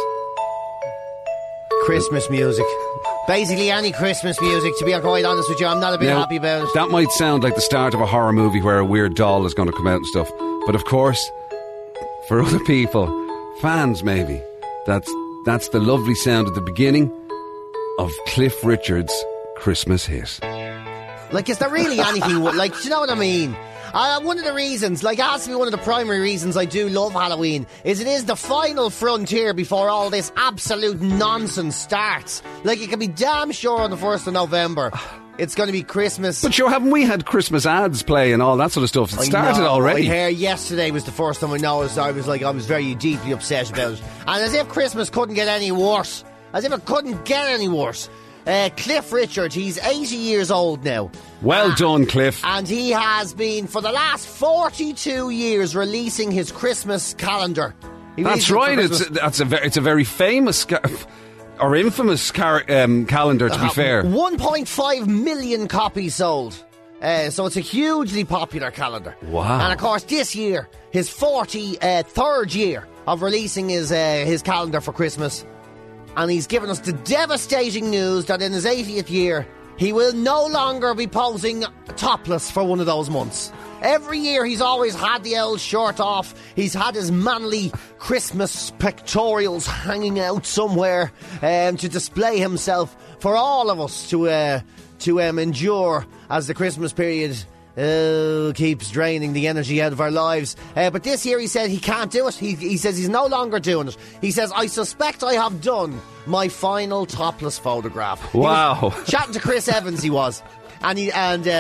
Christmas music. Basically any Christmas music, to be quite honest with you. I'm not a bit Now, happy about it. that might sound like the start of a horror movie where a weird doll is going to come out and stuff, but of course, for other people, fans maybe, that's that's the lovely sound at the beginning of Cliff Richard's Christmas hit. Like, is there really anything... like, do you know what I mean? Uh, one of the reasons, like, it has to be one of the primary reasons I do love Halloween, is it is the final frontier before all this absolute nonsense starts. Like, you can be damn sure on the first of November it's going to be Christmas. But sure, haven't we had Christmas ads play and all that sort of stuff? It I started know, already. I hear yesterday was the first time I noticed. I was like, I was very deeply upset about it. And as if Christmas couldn't get any worse. As if it couldn't get any worse. Uh, Cliff Richard, he's eighty years old now. Well done, Cliff. And he has been, for the last forty-two years, releasing his Christmas calendar. He That's released it for right. It's Christmas. that's a very it's a very famous ca- or infamous car- um, calendar. To be Uh, fair, one point five million copies sold. Uh, so it's a hugely popular calendar. Wow. And of course, this year, his forty-third year of releasing his uh, his calendar for Christmas. And he's given us the devastating news that in his eightieth year, he will no longer be posing topless for one of those months. Every year he's always had the old shirt off. He's had his manly Christmas pectorials hanging out somewhere um, to display himself for all of us to uh, to um, endure as the Christmas period uh, keeps draining the energy out of our lives. Uh, but this year he said he can't do it. He, he says he's no longer doing it. He says, I suspect I have done my final topless photograph. He Wow. was chatting to Chris Evans, he was. And he, and um,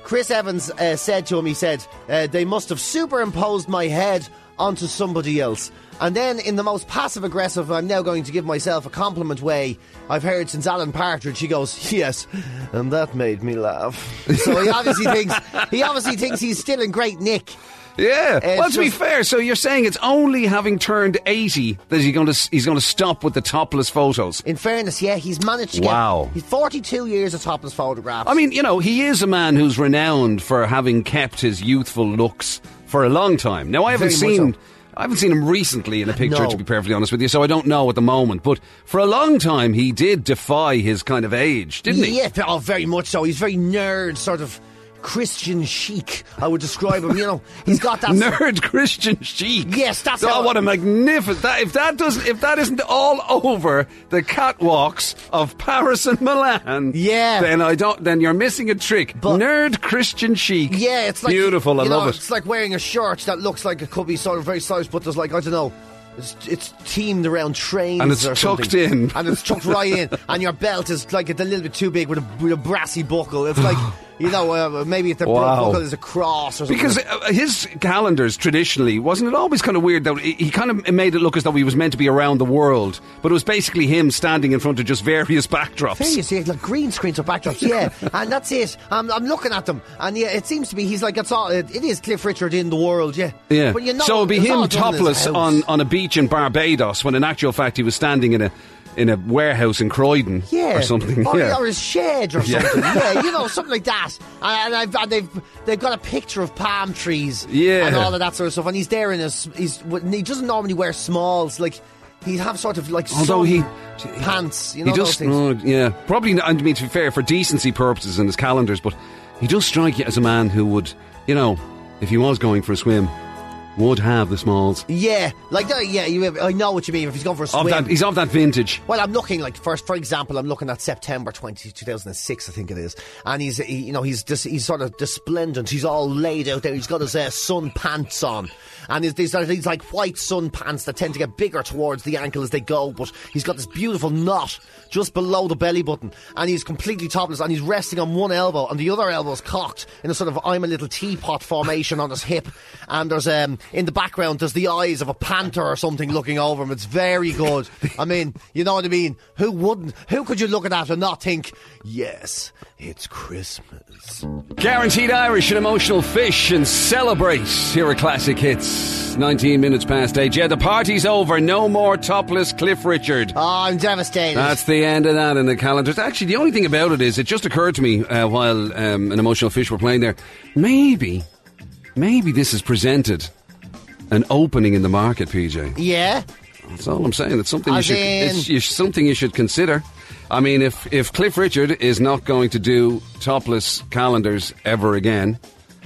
Chris Evans uh, said to him, he said, uh, they must have superimposed my head onto somebody else. And then in the most passive-aggressive, I'm now going to give myself a compliment way I've heard since Alan Partridge, he goes, yes, and that made me laugh. So he obviously thinks he obviously thinks he's still in great nick. Yeah. Uh, well, to be just- fair, so you're saying it's only having turned eighty that he's going to he's going to stop with the topless photos. In fairness, yeah, he's managed to Wow. get... He's forty-two years of topless photographs. I mean, you know, he is a man who's renowned for having kept his youthful looks for a long time. Now, I haven't Very much seen... so. I haven't seen him recently in a picture, No. to be perfectly honest with you, so I don't know at the moment. But for a long time, he did defy his kind of age, didn't he? Yeah, oh, very much so. He's very nerd, sort of Christian chic, I would describe him. You know, he's got that... Nerd Christian chic. Yes, that's Oh, how- what a magnificent... That, if that doesn't, if that isn't all over the catwalks of Paris and Milan, Yeah. then I don't. Then you're missing a trick. But- Nerd Christian chic. Yeah, it's like... beautiful. I you know, love it. It's like wearing a shirt that looks like it could be sort of very stylish, but there's like, I don't know... It's, it's teamed around trains And it's or tucked something. in. And it's tucked right in. And your belt is like it's a little bit too big with a, with a brassy buckle. It's like, you know, uh, maybe if the Wow. buckle is a cross or something. Because uh, his calendars traditionally, wasn't it always kind of weird that he, he kind of made it look as though he was meant to be around the world, but it was basically him standing in front of just various backdrops. There you see, like green screens or backdrops, yeah, and that's it. I'm, I'm looking at them, and yeah, it seems to be he's like it's all. It, it is Cliff Richard in the world, yeah. Yeah. But you know, so it'd be it's all him done in his topless house. on, on a beach in Barbados when in actual fact he was standing in a in a warehouse in Croydon Yeah, or something. or, yeah. or his shed or Yeah. something. Yeah, you know, something like that. And, and, I've, and they've they've got a picture of palm trees, Yeah. and all of that sort of stuff. And he's there in his he's he doesn't normally wear smalls. Like he'd have sort of like Although he sun pants, you know, he those does, things. oh, yeah, probably. not- I mean, to be fair, for decency purposes in his calendars, but he does strike you as a man who would, you know, if he was going for a swim, would have the smalls. Yeah, like that. Yeah, you, I know what you mean. If he's going for a swim, Of that, he's of that vintage. Well, I'm looking like first, for example, I'm looking at September twentieth, two thousand six, I think it is, and he's, he, you know, he's dis, he's sort of resplendent. He's all laid out there. He's got his uh, sun pants on, and he's, these are these like white sun pants that tend to get bigger towards the ankle as they go. But he's got this beautiful knot just below the belly button, and he's completely topless, and he's resting on one elbow, and the other elbow's cocked in a sort of I'm a little teapot formation on his hip, and there's um in the background there's the eyes of a panther or something looking over him. It's very good. I mean, you know what I mean? Who wouldn't? Who could you look at that and not think, yes, it's Christmas? Guaranteed Irish and Emotional Fish and Celebrate here at Classic Hits. nineteen minutes past eight. Yeah, the party's over. No more topless Cliff Richard. Oh, I'm devastated. That's the end of that in the calendar. Actually, the only thing about it is, it just occurred to me uh, while um, an Emotional Fish were playing there. Maybe, maybe this has presented an opening in the market, P J. Yeah. That's all I'm saying. It's something you As should. in- It's you, something you should consider. I mean, if if Cliff Richard is not going to do topless calendars ever again,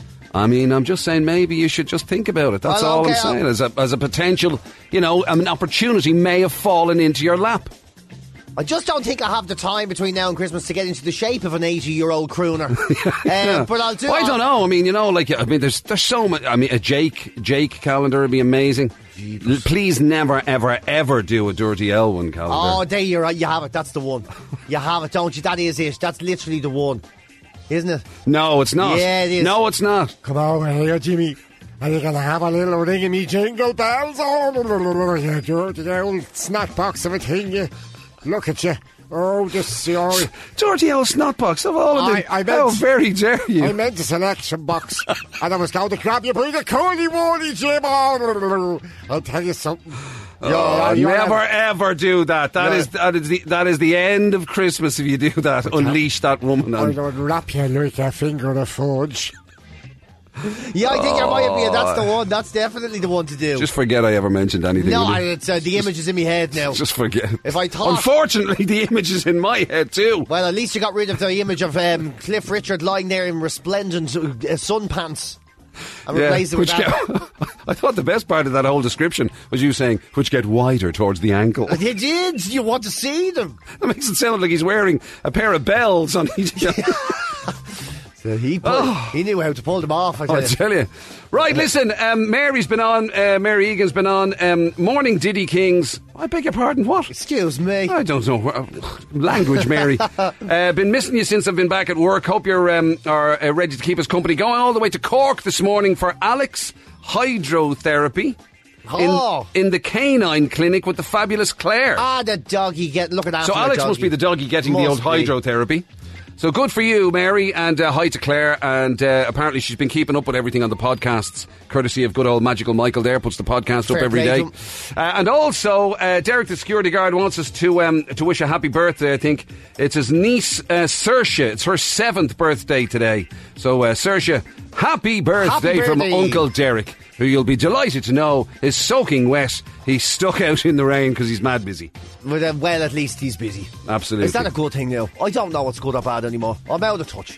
I mean, I'm just saying maybe you should just think about it. That's Well, all okay, I'm saying. I'll- As a as a potential, you know, an opportunity may have fallen into your lap. I just don't think I have the time between now and Christmas to get into the shape of an eighty-year-old crooner. uh, but I'll do. Well, I don't I'll- know. I mean, you know, like I mean, there's there's so much. I mean, a Jake Jake calendar would be amazing. L- Please never ever ever do a Dirty Elwyn calendar. Oh, there you're right. You have it. That's the one. You have it, don't you? That is it. That's literally the one, isn't it? No, it's not. Yeah, it is. No, it's not. Come over here, Jimmy. Are you going to have a little ring of me jingle bells? Oh, you dirty old snack box of a thing. You. Look at you. Oh, this oh, Dirty old snotbox of all of them. I, I meant, How very dare you? I meant the selection box. And I was going to grab you by the curly woolly, Jim. Oh, I'll tell you something. Oh, You're- you're never a- ever do that. That Yeah. is that is the that is the end of Christmas if you do that. Unleash that woman I'm on. going to wrap you like a finger of fudge. Yeah, I think there might be. That's the one. That's definitely the one to do. Just forget I ever mentioned anything. no, will you? I, it's uh, the image is in my head now. Just forget. If I thought- Unfortunately, the image is in my head too. Well, at least you got rid of the image of um, Cliff Richard lying there in resplendent uh, sun pants. And replaced it with which that. get, I thought the best part of that whole description was you saying, which get wider towards the ankle. You did. You want to see them. That makes it sound like he's wearing a pair of bells on each. So he put, Oh. he knew how to pull them off. I tell I you. tell you. Right, listen, um, Mary's been on, uh, Mary Egan's been on. Um, morning, Diddy Kings. I beg your pardon, what? Excuse me. I don't know. Uh, Language, Mary. uh, been missing you since I've been back at work. Hope you're um, are uh, ready to keep us company. Going all the way to Cork this morning for Alex Hydrotherapy. Oh. In, in the canine clinic with the fabulous Claire. Ah, the doggy get looking after So the Alex doggy. must be the doggy getting the old Must be. hydrotherapy. So good for you, Mary, and uh, hi to Claire. And uh, apparently she's been keeping up with everything on the podcasts, courtesy of good old Magical Michael there, puts the podcast Fair up every play day. to him. Uh, and also, uh, Derek the security guard wants us to um, to wish a happy birthday, I think. It's his niece, uh, Saoirse. It's her seventh birthday today. So, uh, Saoirse, happy birthday, Happy from birthday. Uncle Derek, who you'll be delighted to know is soaking wet. He's stuck out in the rain because he's mad busy. Well, uh, well, at least he's busy. Absolutely. Is that a good thing now? I don't know what's good or bad anymore. I'm out of touch.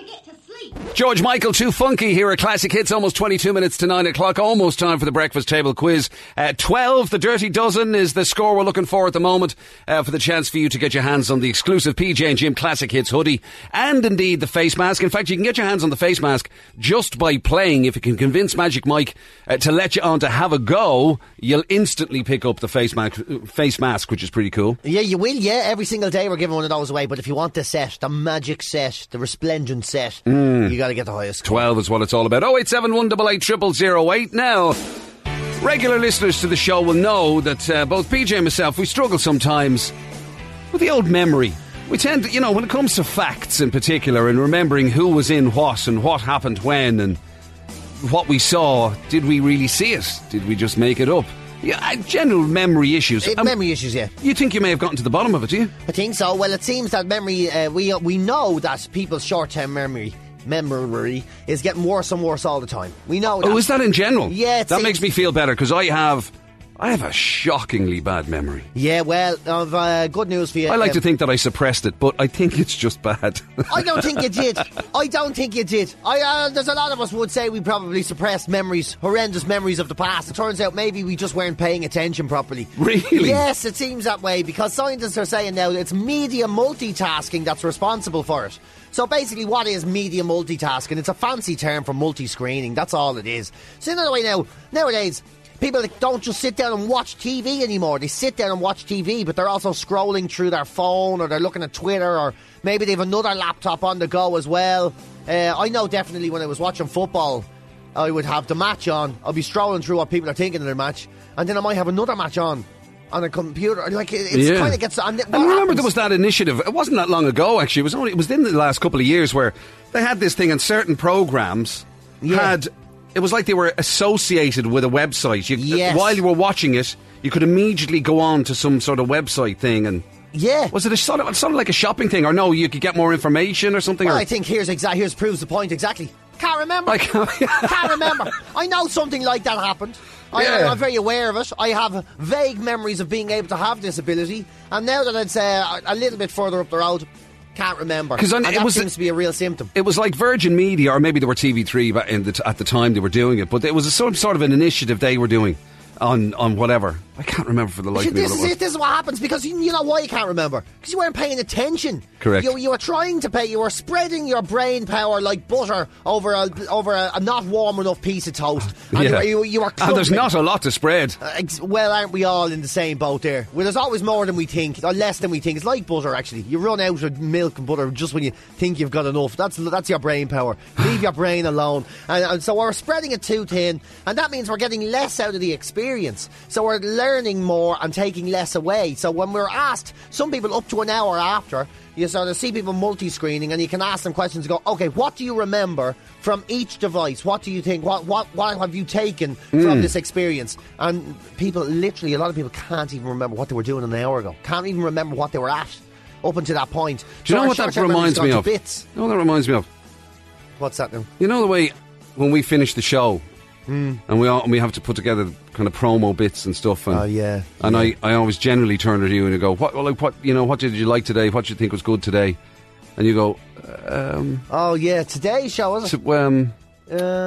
George Michael, Too Funky here at Classic Hits, almost twenty-two minutes to nine o'clock, almost time for the breakfast table quiz. Uh, twelve, the Dirty Dozen is the score we're looking for at the moment, uh, for the chance for you to get your hands on the exclusive P J and Jim Classic Hits hoodie, and indeed the face mask. In fact, you can get your hands on the face mask just by playing. If you can convince Magic Mike uh, to let you on to have a go, you'll instantly pick up the face, ma- face mask, which is pretty cool. Yeah, you will, yeah. Every single day we're giving one of those away. But if you want the set, the magic set, the resplendent set, you got to get the highest score. twelve is what it's all about. oh eight seven one eight eight zero zero zero eight. Now, regular listeners to the show will know that uh, both P J and myself, we struggle sometimes with the old memory. We tend to, you know, when it comes to facts in particular and remembering who was in what and what happened when and what we saw, did we really see it? Did we just make it up? Yeah, uh, general memory issues. Uh, memory issues, yeah. You think you may have gotten to the bottom of it, do you? I think so. Well, it seems that memory, uh, we we know that people's short-term memory memory is getting worse and worse all the time. We know that. Oh, is that in general? Yeah, it that seems- makes me feel better because I have, I have a shockingly bad memory. Yeah, well, I've uh, good news for you. I like Um, to think that I suppressed it, but I think it's just bad. I don't think you did. I don't think you did. I, uh, there's a lot of us would say we probably suppressed memories, horrendous memories of the past. It turns out maybe we just weren't paying attention properly. Really? Yes, it seems that way because scientists are saying now that it's media multitasking that's responsible for it. So basically, what is media multitasking? It's a fancy term for multi-screening. That's all it is. So another way now, nowadays, people don't just sit down and watch T V anymore. They sit down and watch T V, but they're also scrolling through their phone or they're looking at Twitter or maybe they have another laptop on the go as well. Uh, I know definitely when I was watching football, I would have the match on. I'll be strolling through what people are thinking of their match, and then I might have another match on on a computer. Like it it's Yeah. kind of gets. And I remember there was that initiative. It wasn't that long ago, actually. It was only it was in the last couple of years where they had this thing, and certain programs Yeah. had. It was like they were associated with a website. You, Yes. While you were watching it, you could immediately go on to some sort of website thing, and Yeah. was it a sort of sort of like a shopping thing, or no? You could get more information or something. Well, or, I think here's exactly here's proves the point exactly. Can't remember. I can't- Can't remember. I know something like that happened. I, Yeah. I'm very aware of it. I have vague memories of being able to have this ability, and now that it's uh, a little bit further up the road, can't remember. 'Cause on- and it that was- seems to be a real symptom. It was like Virgin Media, or maybe they were T V three back in the t- at the time they were doing it, but it was a, some sort of an initiative they were doing on on whatever. I can't remember for the life of me This what is it was. it. This is what happens because you, you know why you can't remember because you weren't paying attention. Correct. You, you were trying to pay. You were spreading your brain power like butter over a over a, a not warm enough piece of toast. And Yeah. you, were- you, you were And there's clumping. not a lot to spread. Uh, ex- well, aren't we all in the same boat there? Well, there's always more than we think, or less than we think. It's like butter, actually. You run out of milk and butter just when you think you've got enough. That's that's your brain power. Leave your brain alone. And, and so we're spreading it too thin, and that means we're getting less out of the experience. So we're learning more and taking less away. So when we're asked, some people up to an hour after, you sort of see people multi-screening, and you can ask them questions and go, okay, what do you remember from each device? What do you think? What what, what have you taken from this experience? And people, literally, a lot of people can't even remember what they were doing an hour ago. Can't even remember what they were at up until that point. Do you So know our what that short-term memory's reminds me gone to of? Bits. You know what that reminds me of? What's that now? You know the way when we finish the show, Hmm. and we all, and we have to put together kind of promo bits and stuff. And, Oh, yeah, And yeah. I, I always generally turn to you and you go, what, well, like, what, you know, what did you like today? What did you think was good today? And you go, um, Oh, yeah, today's show, was it? t- um, Uh,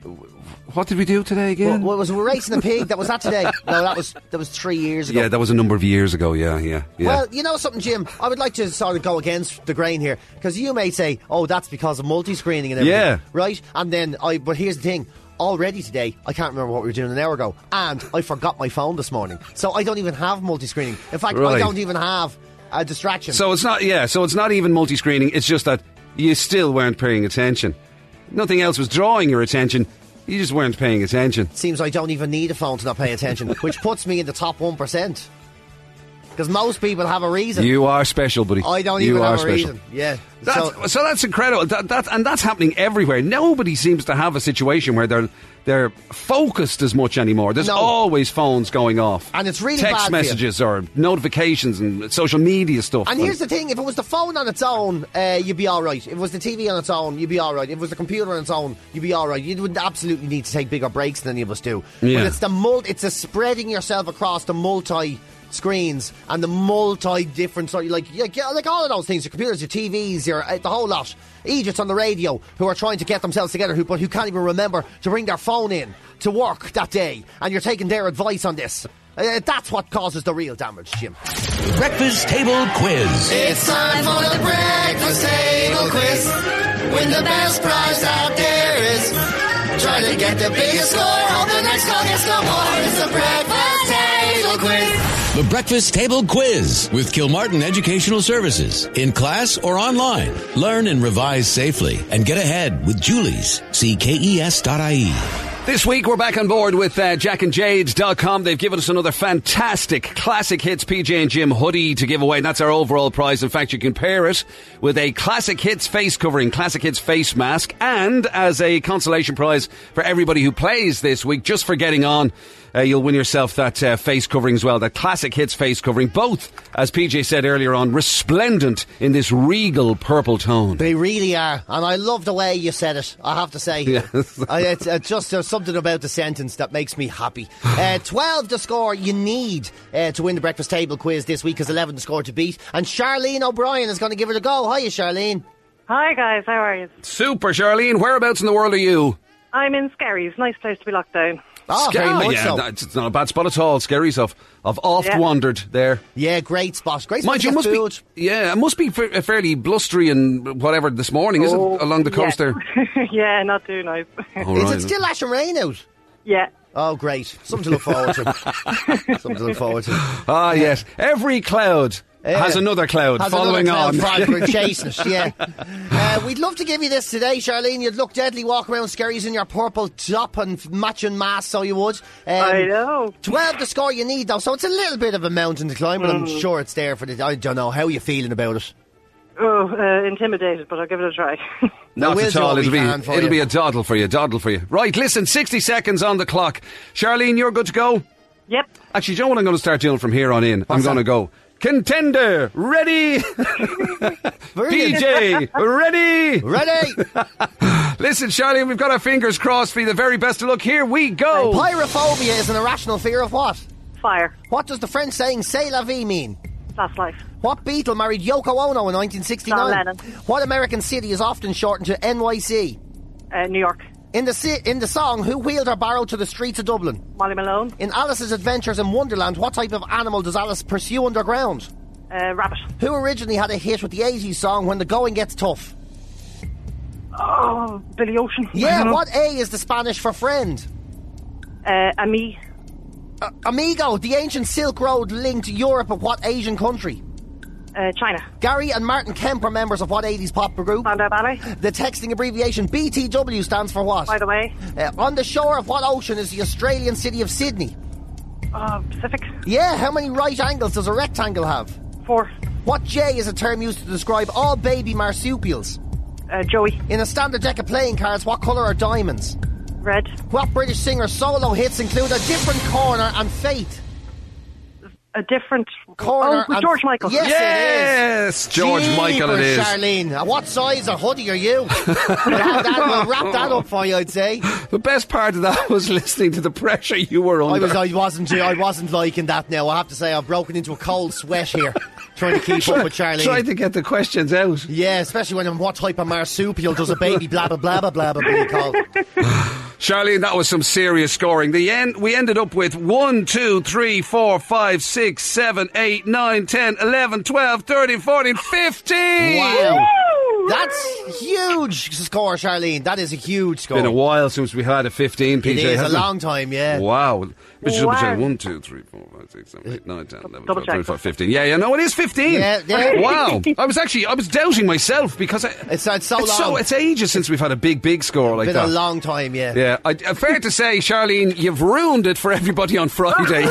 What did we do today again? What was we racing a pig? That was that today? No, that was that was three years ago. Yeah, that was a number of years ago. Yeah, yeah, yeah. Well, you know something, Jim? I would like to sort of go against the grain here, because you may say, "Oh, that's because of multi-screening and everything." Yeah. Right. And then I. But here's the thing. Already today, I can't remember what we were doing an hour ago, and I forgot my phone this morning, so I don't even have multi-screening. In fact, Right. I don't even have a distraction. So it's not. Yeah. So it's not even multi-screening. It's just that you still weren't paying attention. Nothing else was drawing your attention. You just weren't paying attention. Seems I don't even need a phone to not pay attention, which puts me in the top one percent. Because most people have a reason. You are special, buddy. I don't you even are have a special. reason. Yeah. That's, So, so, that's incredible. That, that, and that's happening everywhere. Nobody seems to have a situation where they're they're focused as much anymore. There's No. always phones going off. And it's really text bad for you. messages or notifications and social media stuff. and here's the thing, if it was the phone on its own, uh, you'd be alright. If it was the T V on its own, you'd be alright. If it was the computer on its own, you'd be alright. You would absolutely need to take bigger breaks than any of us do. Yeah. But it's the mul- it's a spreading yourself across the multi screens and the multi different sort of, like like like all of those things, your computers, your T Vs, your uh, the whole lot. Idiots on the radio who are trying to get themselves together, who but who can't even remember to bring their phone in to work that day, and you're taking their advice on this. Uh, that's what causes the real damage, Jim. Breakfast Table Quiz. It's time for the breakfast table quiz. Win the best prize out there is. Try to get the biggest score. Hope the next call gets no more. It's the breakfast table quiz. The Breakfast Table Quiz with Kilmartin Educational Services. In class or online. Learn and revise safely and get ahead with Julie's. See K E S dot I E. This week we're back on board with uh, jack and jade dot com. They've given us another fantastic Classic Hits P J and Jim hoodie to give away, and that's our overall prize. In fact, you can pair it with a Classic Hits face covering, Classic Hits face mask, and as a consolation prize for everybody who plays this week, just for getting on, uh, you'll win yourself that uh, face covering as well, that Classic Hits face covering. Both, as P J said earlier on, resplendent in this regal purple tone. They really are, and I love the way you said it, I have to say. Yes. I, it's, it's just there's something about the sentence that makes me happy. Uh, twelve the score you need uh, to win the Breakfast Table quiz this week, is eleven the score to beat, and Charlene O'Brien is going to give it a go. Hiya, Charlene. Hi guys, how are you? Super, Charlene. Whereabouts in the world are you? I'm in Skerries, nice place to be locked down. Oh, very Scar- much yeah, so. that's- it's not a bad spot at all. Skerries have, have oft Yeah. wandered there. Yeah, great spot. Great spot Mind to you, get must food. be, yeah, it must be fa- fairly blustery and whatever this morning, is Oh, it? Along the coast yeah. there. Yeah, not too nice. All Is right. it still lashing rain out? Yeah. Oh, great. Something to look forward to. Something to look forward to. Ah, yes. Every cloud Yeah. has another cloud Has following another cloud on. following and chasing it, yeah. Uh, we'd love to give you this today, Charlene. You'd look deadly, walk around Skerries in your purple top and f- matching mask, so you would. Um, I know. twelve the score you need, though, so it's a little bit of a mountain to climb, but I'm Mm. sure it's there for the... I don't know. How are you feeling about it? Oh, uh, intimidated, but I'll give it a try. Not we'll at do all. what we It'll be can for it'll you. be a doddle for you. Doddle for you. Right. Listen. Sixty seconds on the clock. Charlene, you're good to go. Yep. Actually, do you know what I'm going to start doing from here on in? I'm What's going to that? go. Contender, ready? P J, ready? Ready? Listen, Charlene, we've got our fingers crossed for you. The very best of luck. Here we go. Pyrophobia is an irrational fear of what? Fire. What does the French saying "c'est la vie" mean? Last life. What Beatle married Yoko Ono in nineteen sixty-nine? John Lennon. What American city is often shortened to N Y C? Uh, New York. In the si- in the song, who wheeled her barrow to the streets of Dublin? Molly Malone. In Alice's Adventures in Wonderland, what type of animal does Alice pursue underground? Uh, rabbit. Who originally had a hit with the eighties song When the Going Gets Tough? Oh, Billy Ocean. I Yeah, don't know. what A is the Spanish for friend? Uh, Ami. Uh, amigo, the ancient Silk Road linked Europe with what Asian country? Uh, China. Gary and Martin Kemp are members of what eighties pop group? Spandau Ballet. The texting abbreviation B T W stands for what? By the way. Uh, on the shore of what ocean is the Australian city of Sydney? Uh, Pacific. Yeah, how many right angles does a rectangle have? Four. What J is a term used to describe all baby marsupials? Uh, Joey. In a standard deck of playing cards, what colour are diamonds? Red. What British singer solo hits include A Different Corner and Fate? A different Corner Oh, and- George Michael. Yes, Yes, it is. George Michael it Jeepers, is. Charlene, uh, what size of hoodie are you? we'll, have that, we'll wrap that up for you, I'd say. The best part of that was listening to the pressure you were under. I was, I wasn't, I wasn't liking that. Now I have to say, I've broken into a cold sweat here. trying to keep up with Charlene. Trying to get the questions out. Yeah, especially when I'm what type of marsupial does a baby blah blah blah blah blah blah be called. Charlene, that was some serious scoring. The end. We ended up with one, two, three, four, five, six, seven, eight, nine, ten, eleven, twelve, thirteen, fourteen, fifteen. Wow. That's huge score, Charlene. That is a huge score. Been a while since we had a fifteen, P J. It is a hasn't it? long time, yeah. Wow. We should Wow. double check. one, two, three, four, five, six, seven, eight, nine, ten, eleven, Double twelve, check. thirteen, fourteen, fifteen. Yeah, yeah, no, it is fifteen. Yeah, yeah. Wow. I was actually, I was doubting myself because I, It's, it's so it's long. so, it's ages since we've had a big, big score like Been that. a long time, yeah. Yeah, I, uh, fair to say, Charlene, you've ruined it for everybody on Friday.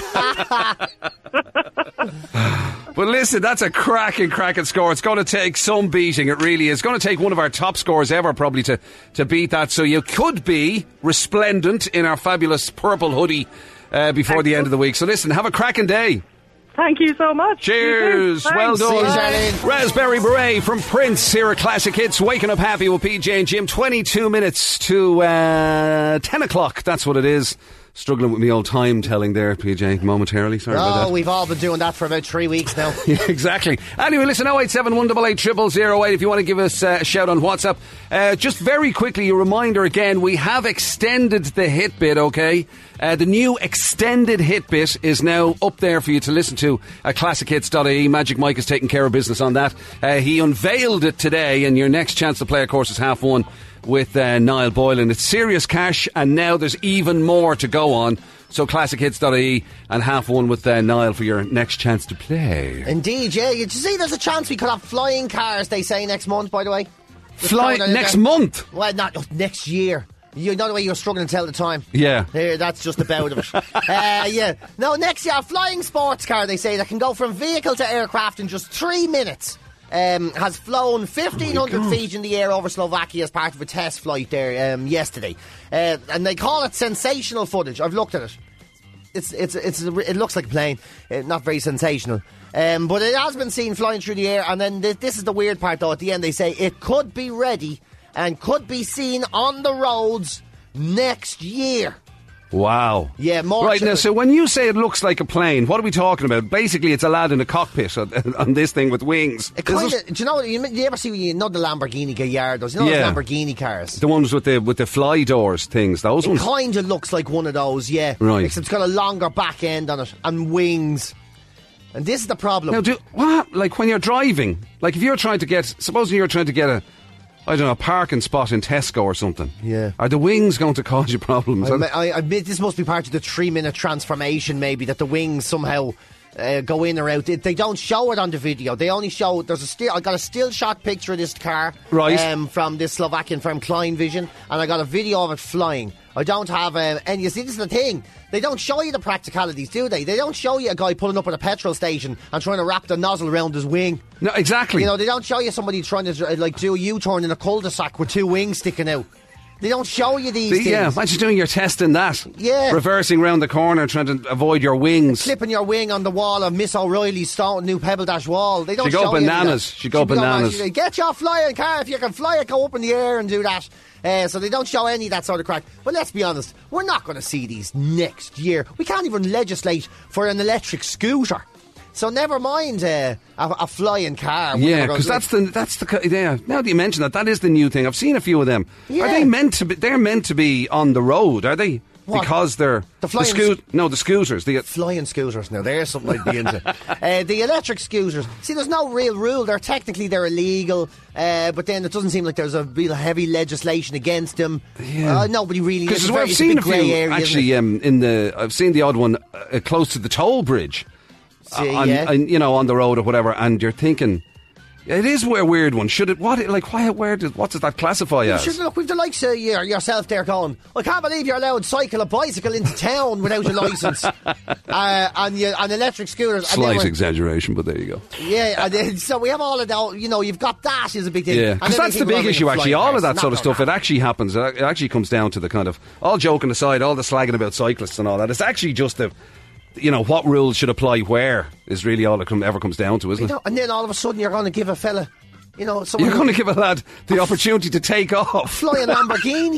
But listen, that's a cracking, cracking score. It's going to take some beating. It really is. It's going to take one of our top scores ever probably to, to beat that. So you could be resplendent in our fabulous purple hoodie uh, before the end of the week. So listen, have a cracking day. Thank you so much. Cheers. You too. Well Thanks. done. See you, Charlene. Raspberry Beret from Prince here at Classic Hits. Waking up happy with P J and Jim. twenty-two minutes to uh, ten o'clock. That's what it is. Struggling with me old time telling there, P J, momentarily. Sorry about Oh, that. we've all been doing that for about three weeks now. Yeah, exactly. Anyway, listen, oh eight seven one eight eight zero zero zero eight if you want to give us uh, a shout on WhatsApp. Uh, just very quickly, a reminder again, we have extended the hit bit, okay? Uh, the new extended hit bit is now up there for you to listen to at classic hits dot I E. Magic Mike is taking care of business on that. Uh, he unveiled it today, and your next chance to play, of course, is half one with uh, Niall Boylan. It's serious cash, and now there's even more to go on. So classic hits dot I E and half one with uh, Niall for your next chance to play. Indeed, yeah. Did you see there's a chance we could have flying cars, they say, next month, by the way? Just Fly throwing it next out there. month? Well, not oh, next year. You know the way you're struggling to tell the time. Yeah. There, that's just about it. uh, yeah. No, next year, a flying sports car, they say, that can go from vehicle to aircraft in just three minutes. Um, has flown fifteen hundred Oh feet in the air over Slovakia as part of a test flight there um, yesterday. Uh, and they call it sensational footage. I've looked at it. It's it's it's it looks like a plane, uh, not very sensational. Um, but it has been seen flying through the air, and then th- this is the weird part though. At the end, they say it could be ready and could be seen on the roads next year. Wow. Yeah, more Right, to now, it. so when you say it looks like a plane, what are we talking about? Basically, it's a lad in a cockpit on, on this thing with wings. It Is kind it? of. Do you know? You, you ever see? You know the Lamborghini Gallardos. You know Yeah. those Lamborghini cars. The ones with the with the fly doors things, those It ones? kind of looks like one of those, yeah. Right. Except it's got a longer back end on it and wings. And this is the problem. Now, do what? Like when you're driving, like if you're trying to get, supposing you're trying to get a, I don't know, a parking spot in Tesco or something. Yeah. Are the wings going to cause you problems? I, I, I admit this must be part of the three-minute transformation, maybe, that the wings somehow uh, go in or out. They, they don't show it on the video. They only show... There's a still. I got a still shot picture of this car. Right. Um, from this Slovakian firm, Klein Vision, and I got a video of it flying. I don't have... Um, and you see, this is the thing. They don't show you the practicalities, do they? They don't show you a guy pulling up at a petrol station and trying to wrap the nozzle around his wing. No, exactly. You know, they don't show you somebody trying to uh, like do a U-turn in a cul-de-sac with two wings sticking out. They don't show you these The- things. yeah, imagine doing your test in that. Yeah. Reversing round the corner, trying to avoid your wings. Clipping your wing on the wall of Miss O'Reilly's stone new Pebble Dash wall. They don't She'd go show you bananas. that. She'd go bananas. She'd say, get your flying car. If you can fly it, go up in the air and do that. Uh, so they don't show any of that sort of crack. But let's be honest, we're not going to see these next year. We can't even legislate for an electric scooter. So never mind uh, a, a flying car. Yeah, because that's the that's the co- yeah. Now that you mention that, that is the new thing. I've seen a few of them. Yeah. Are they meant to be? They're meant to be on the road, are they? What? Because they're The flying scoo- sc- No, the scooters. The flying scooters. Now there's something I'd be into. uh, the electric scooters. See, there's no real rule. They're technically they're illegal, uh, but then it doesn't seem like there's a real heavy legislation against them. Yeah. Uh, nobody really. Because it's well, very- I've it's a seen big a grey few area, isn't actually. it? Um, in the I've seen the odd one uh, close to the toll bridge, See, on, yeah. on, you know, on the road or whatever, and you're thinking. It is a weird one. Should it? What? Like, why? Where? Does, what does that classify as? Sure, look, we've the likes of you, yourself there going, I can't believe you're allowed to cycle a bicycle into town without a licence. uh, and, you, and electric scooters. And then Slight we're- exaggeration, but there you go. Yeah, and then, so we have all of that, you know, you've got that is a big thing. Yeah, And because then that's they the think, well, big we issue. can Actually, fly all cars. of that Not sort of no, stuff. no. It actually happens. It actually comes down to the kind of all joking aside, all the slagging about cyclists and all that. It's actually just the, you know, what rules should apply where is really all it come, ever comes down to, isn't You it? know, and then all of a sudden you're going to give a fella, you know, someone You're going to give a lad the opportunity to take off. fly a Lamborghini.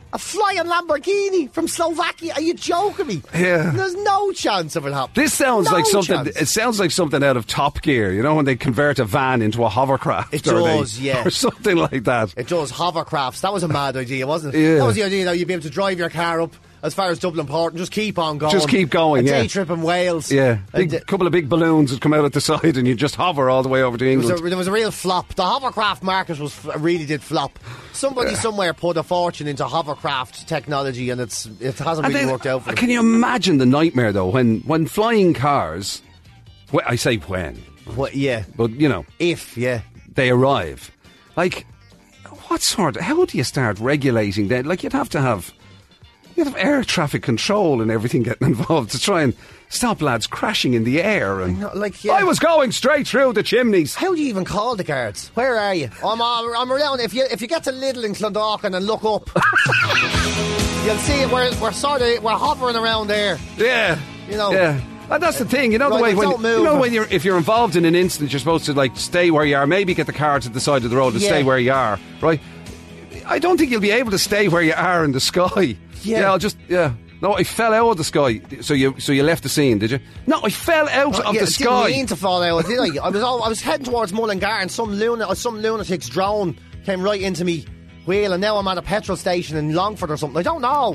A flying Lamborghini from Slovakia? Are you joking me? Yeah. There's no chance of it happening. This sounds no like something. chance. It sounds like something out of Top Gear. You know when they convert a van into a hovercraft. It or does, they, yeah, or something like that. It does. Hovercrafts. That was a mad idea, wasn't it? Yeah. That was the idea that you'd be able to drive your car up as far as Dublin Port and just keep on going. Just keep going. A yeah. day trip in Wales. Yeah, A big d- couple of big balloons would come out at the side, and you just hover all the way over to There was, England. a, there was a real flop. The hovercraft market was really did flop. Somebody somewhere put a fortune into hovercraft technology, and it's it hasn't And really then, worked out for them. Can you imagine the nightmare though when when flying cars? Well, I say when, What, yeah, but you know if yeah, they arrive. Like, what sort? How do you start regulating that? Like, you'd have to have. You'd have air traffic control and everything getting involved to try and stop lads crashing in the air. And No, like, yeah. I was going straight through the chimneys. How do you even call the guards? Where are you? I'm uh, I'm around. If you if you get to Lidl in Clondalkin and look up, you'll see it. We're we're sort of we're hovering around there. Yeah, You know. Yeah. And that's the thing, you know, the Right, way well, when don't you know move. when you're if you're involved in an incident, you're supposed to like stay where you are. Maybe get the car to the side of the road and Yeah. stay where you are, right? I don't think you'll be able to stay where you are in the sky. Yeah. I'll just yeah. No, I fell out of the sky. So you so you left the scene, did you? No, I fell out Oh, of yeah, the sky. Didn't mean to fall out, did I? I was all, I was heading towards Mullingar, and some lunatic, some lunatic's drone came right into me wheel, and now I'm at a petrol station in Longford or something. I don't know.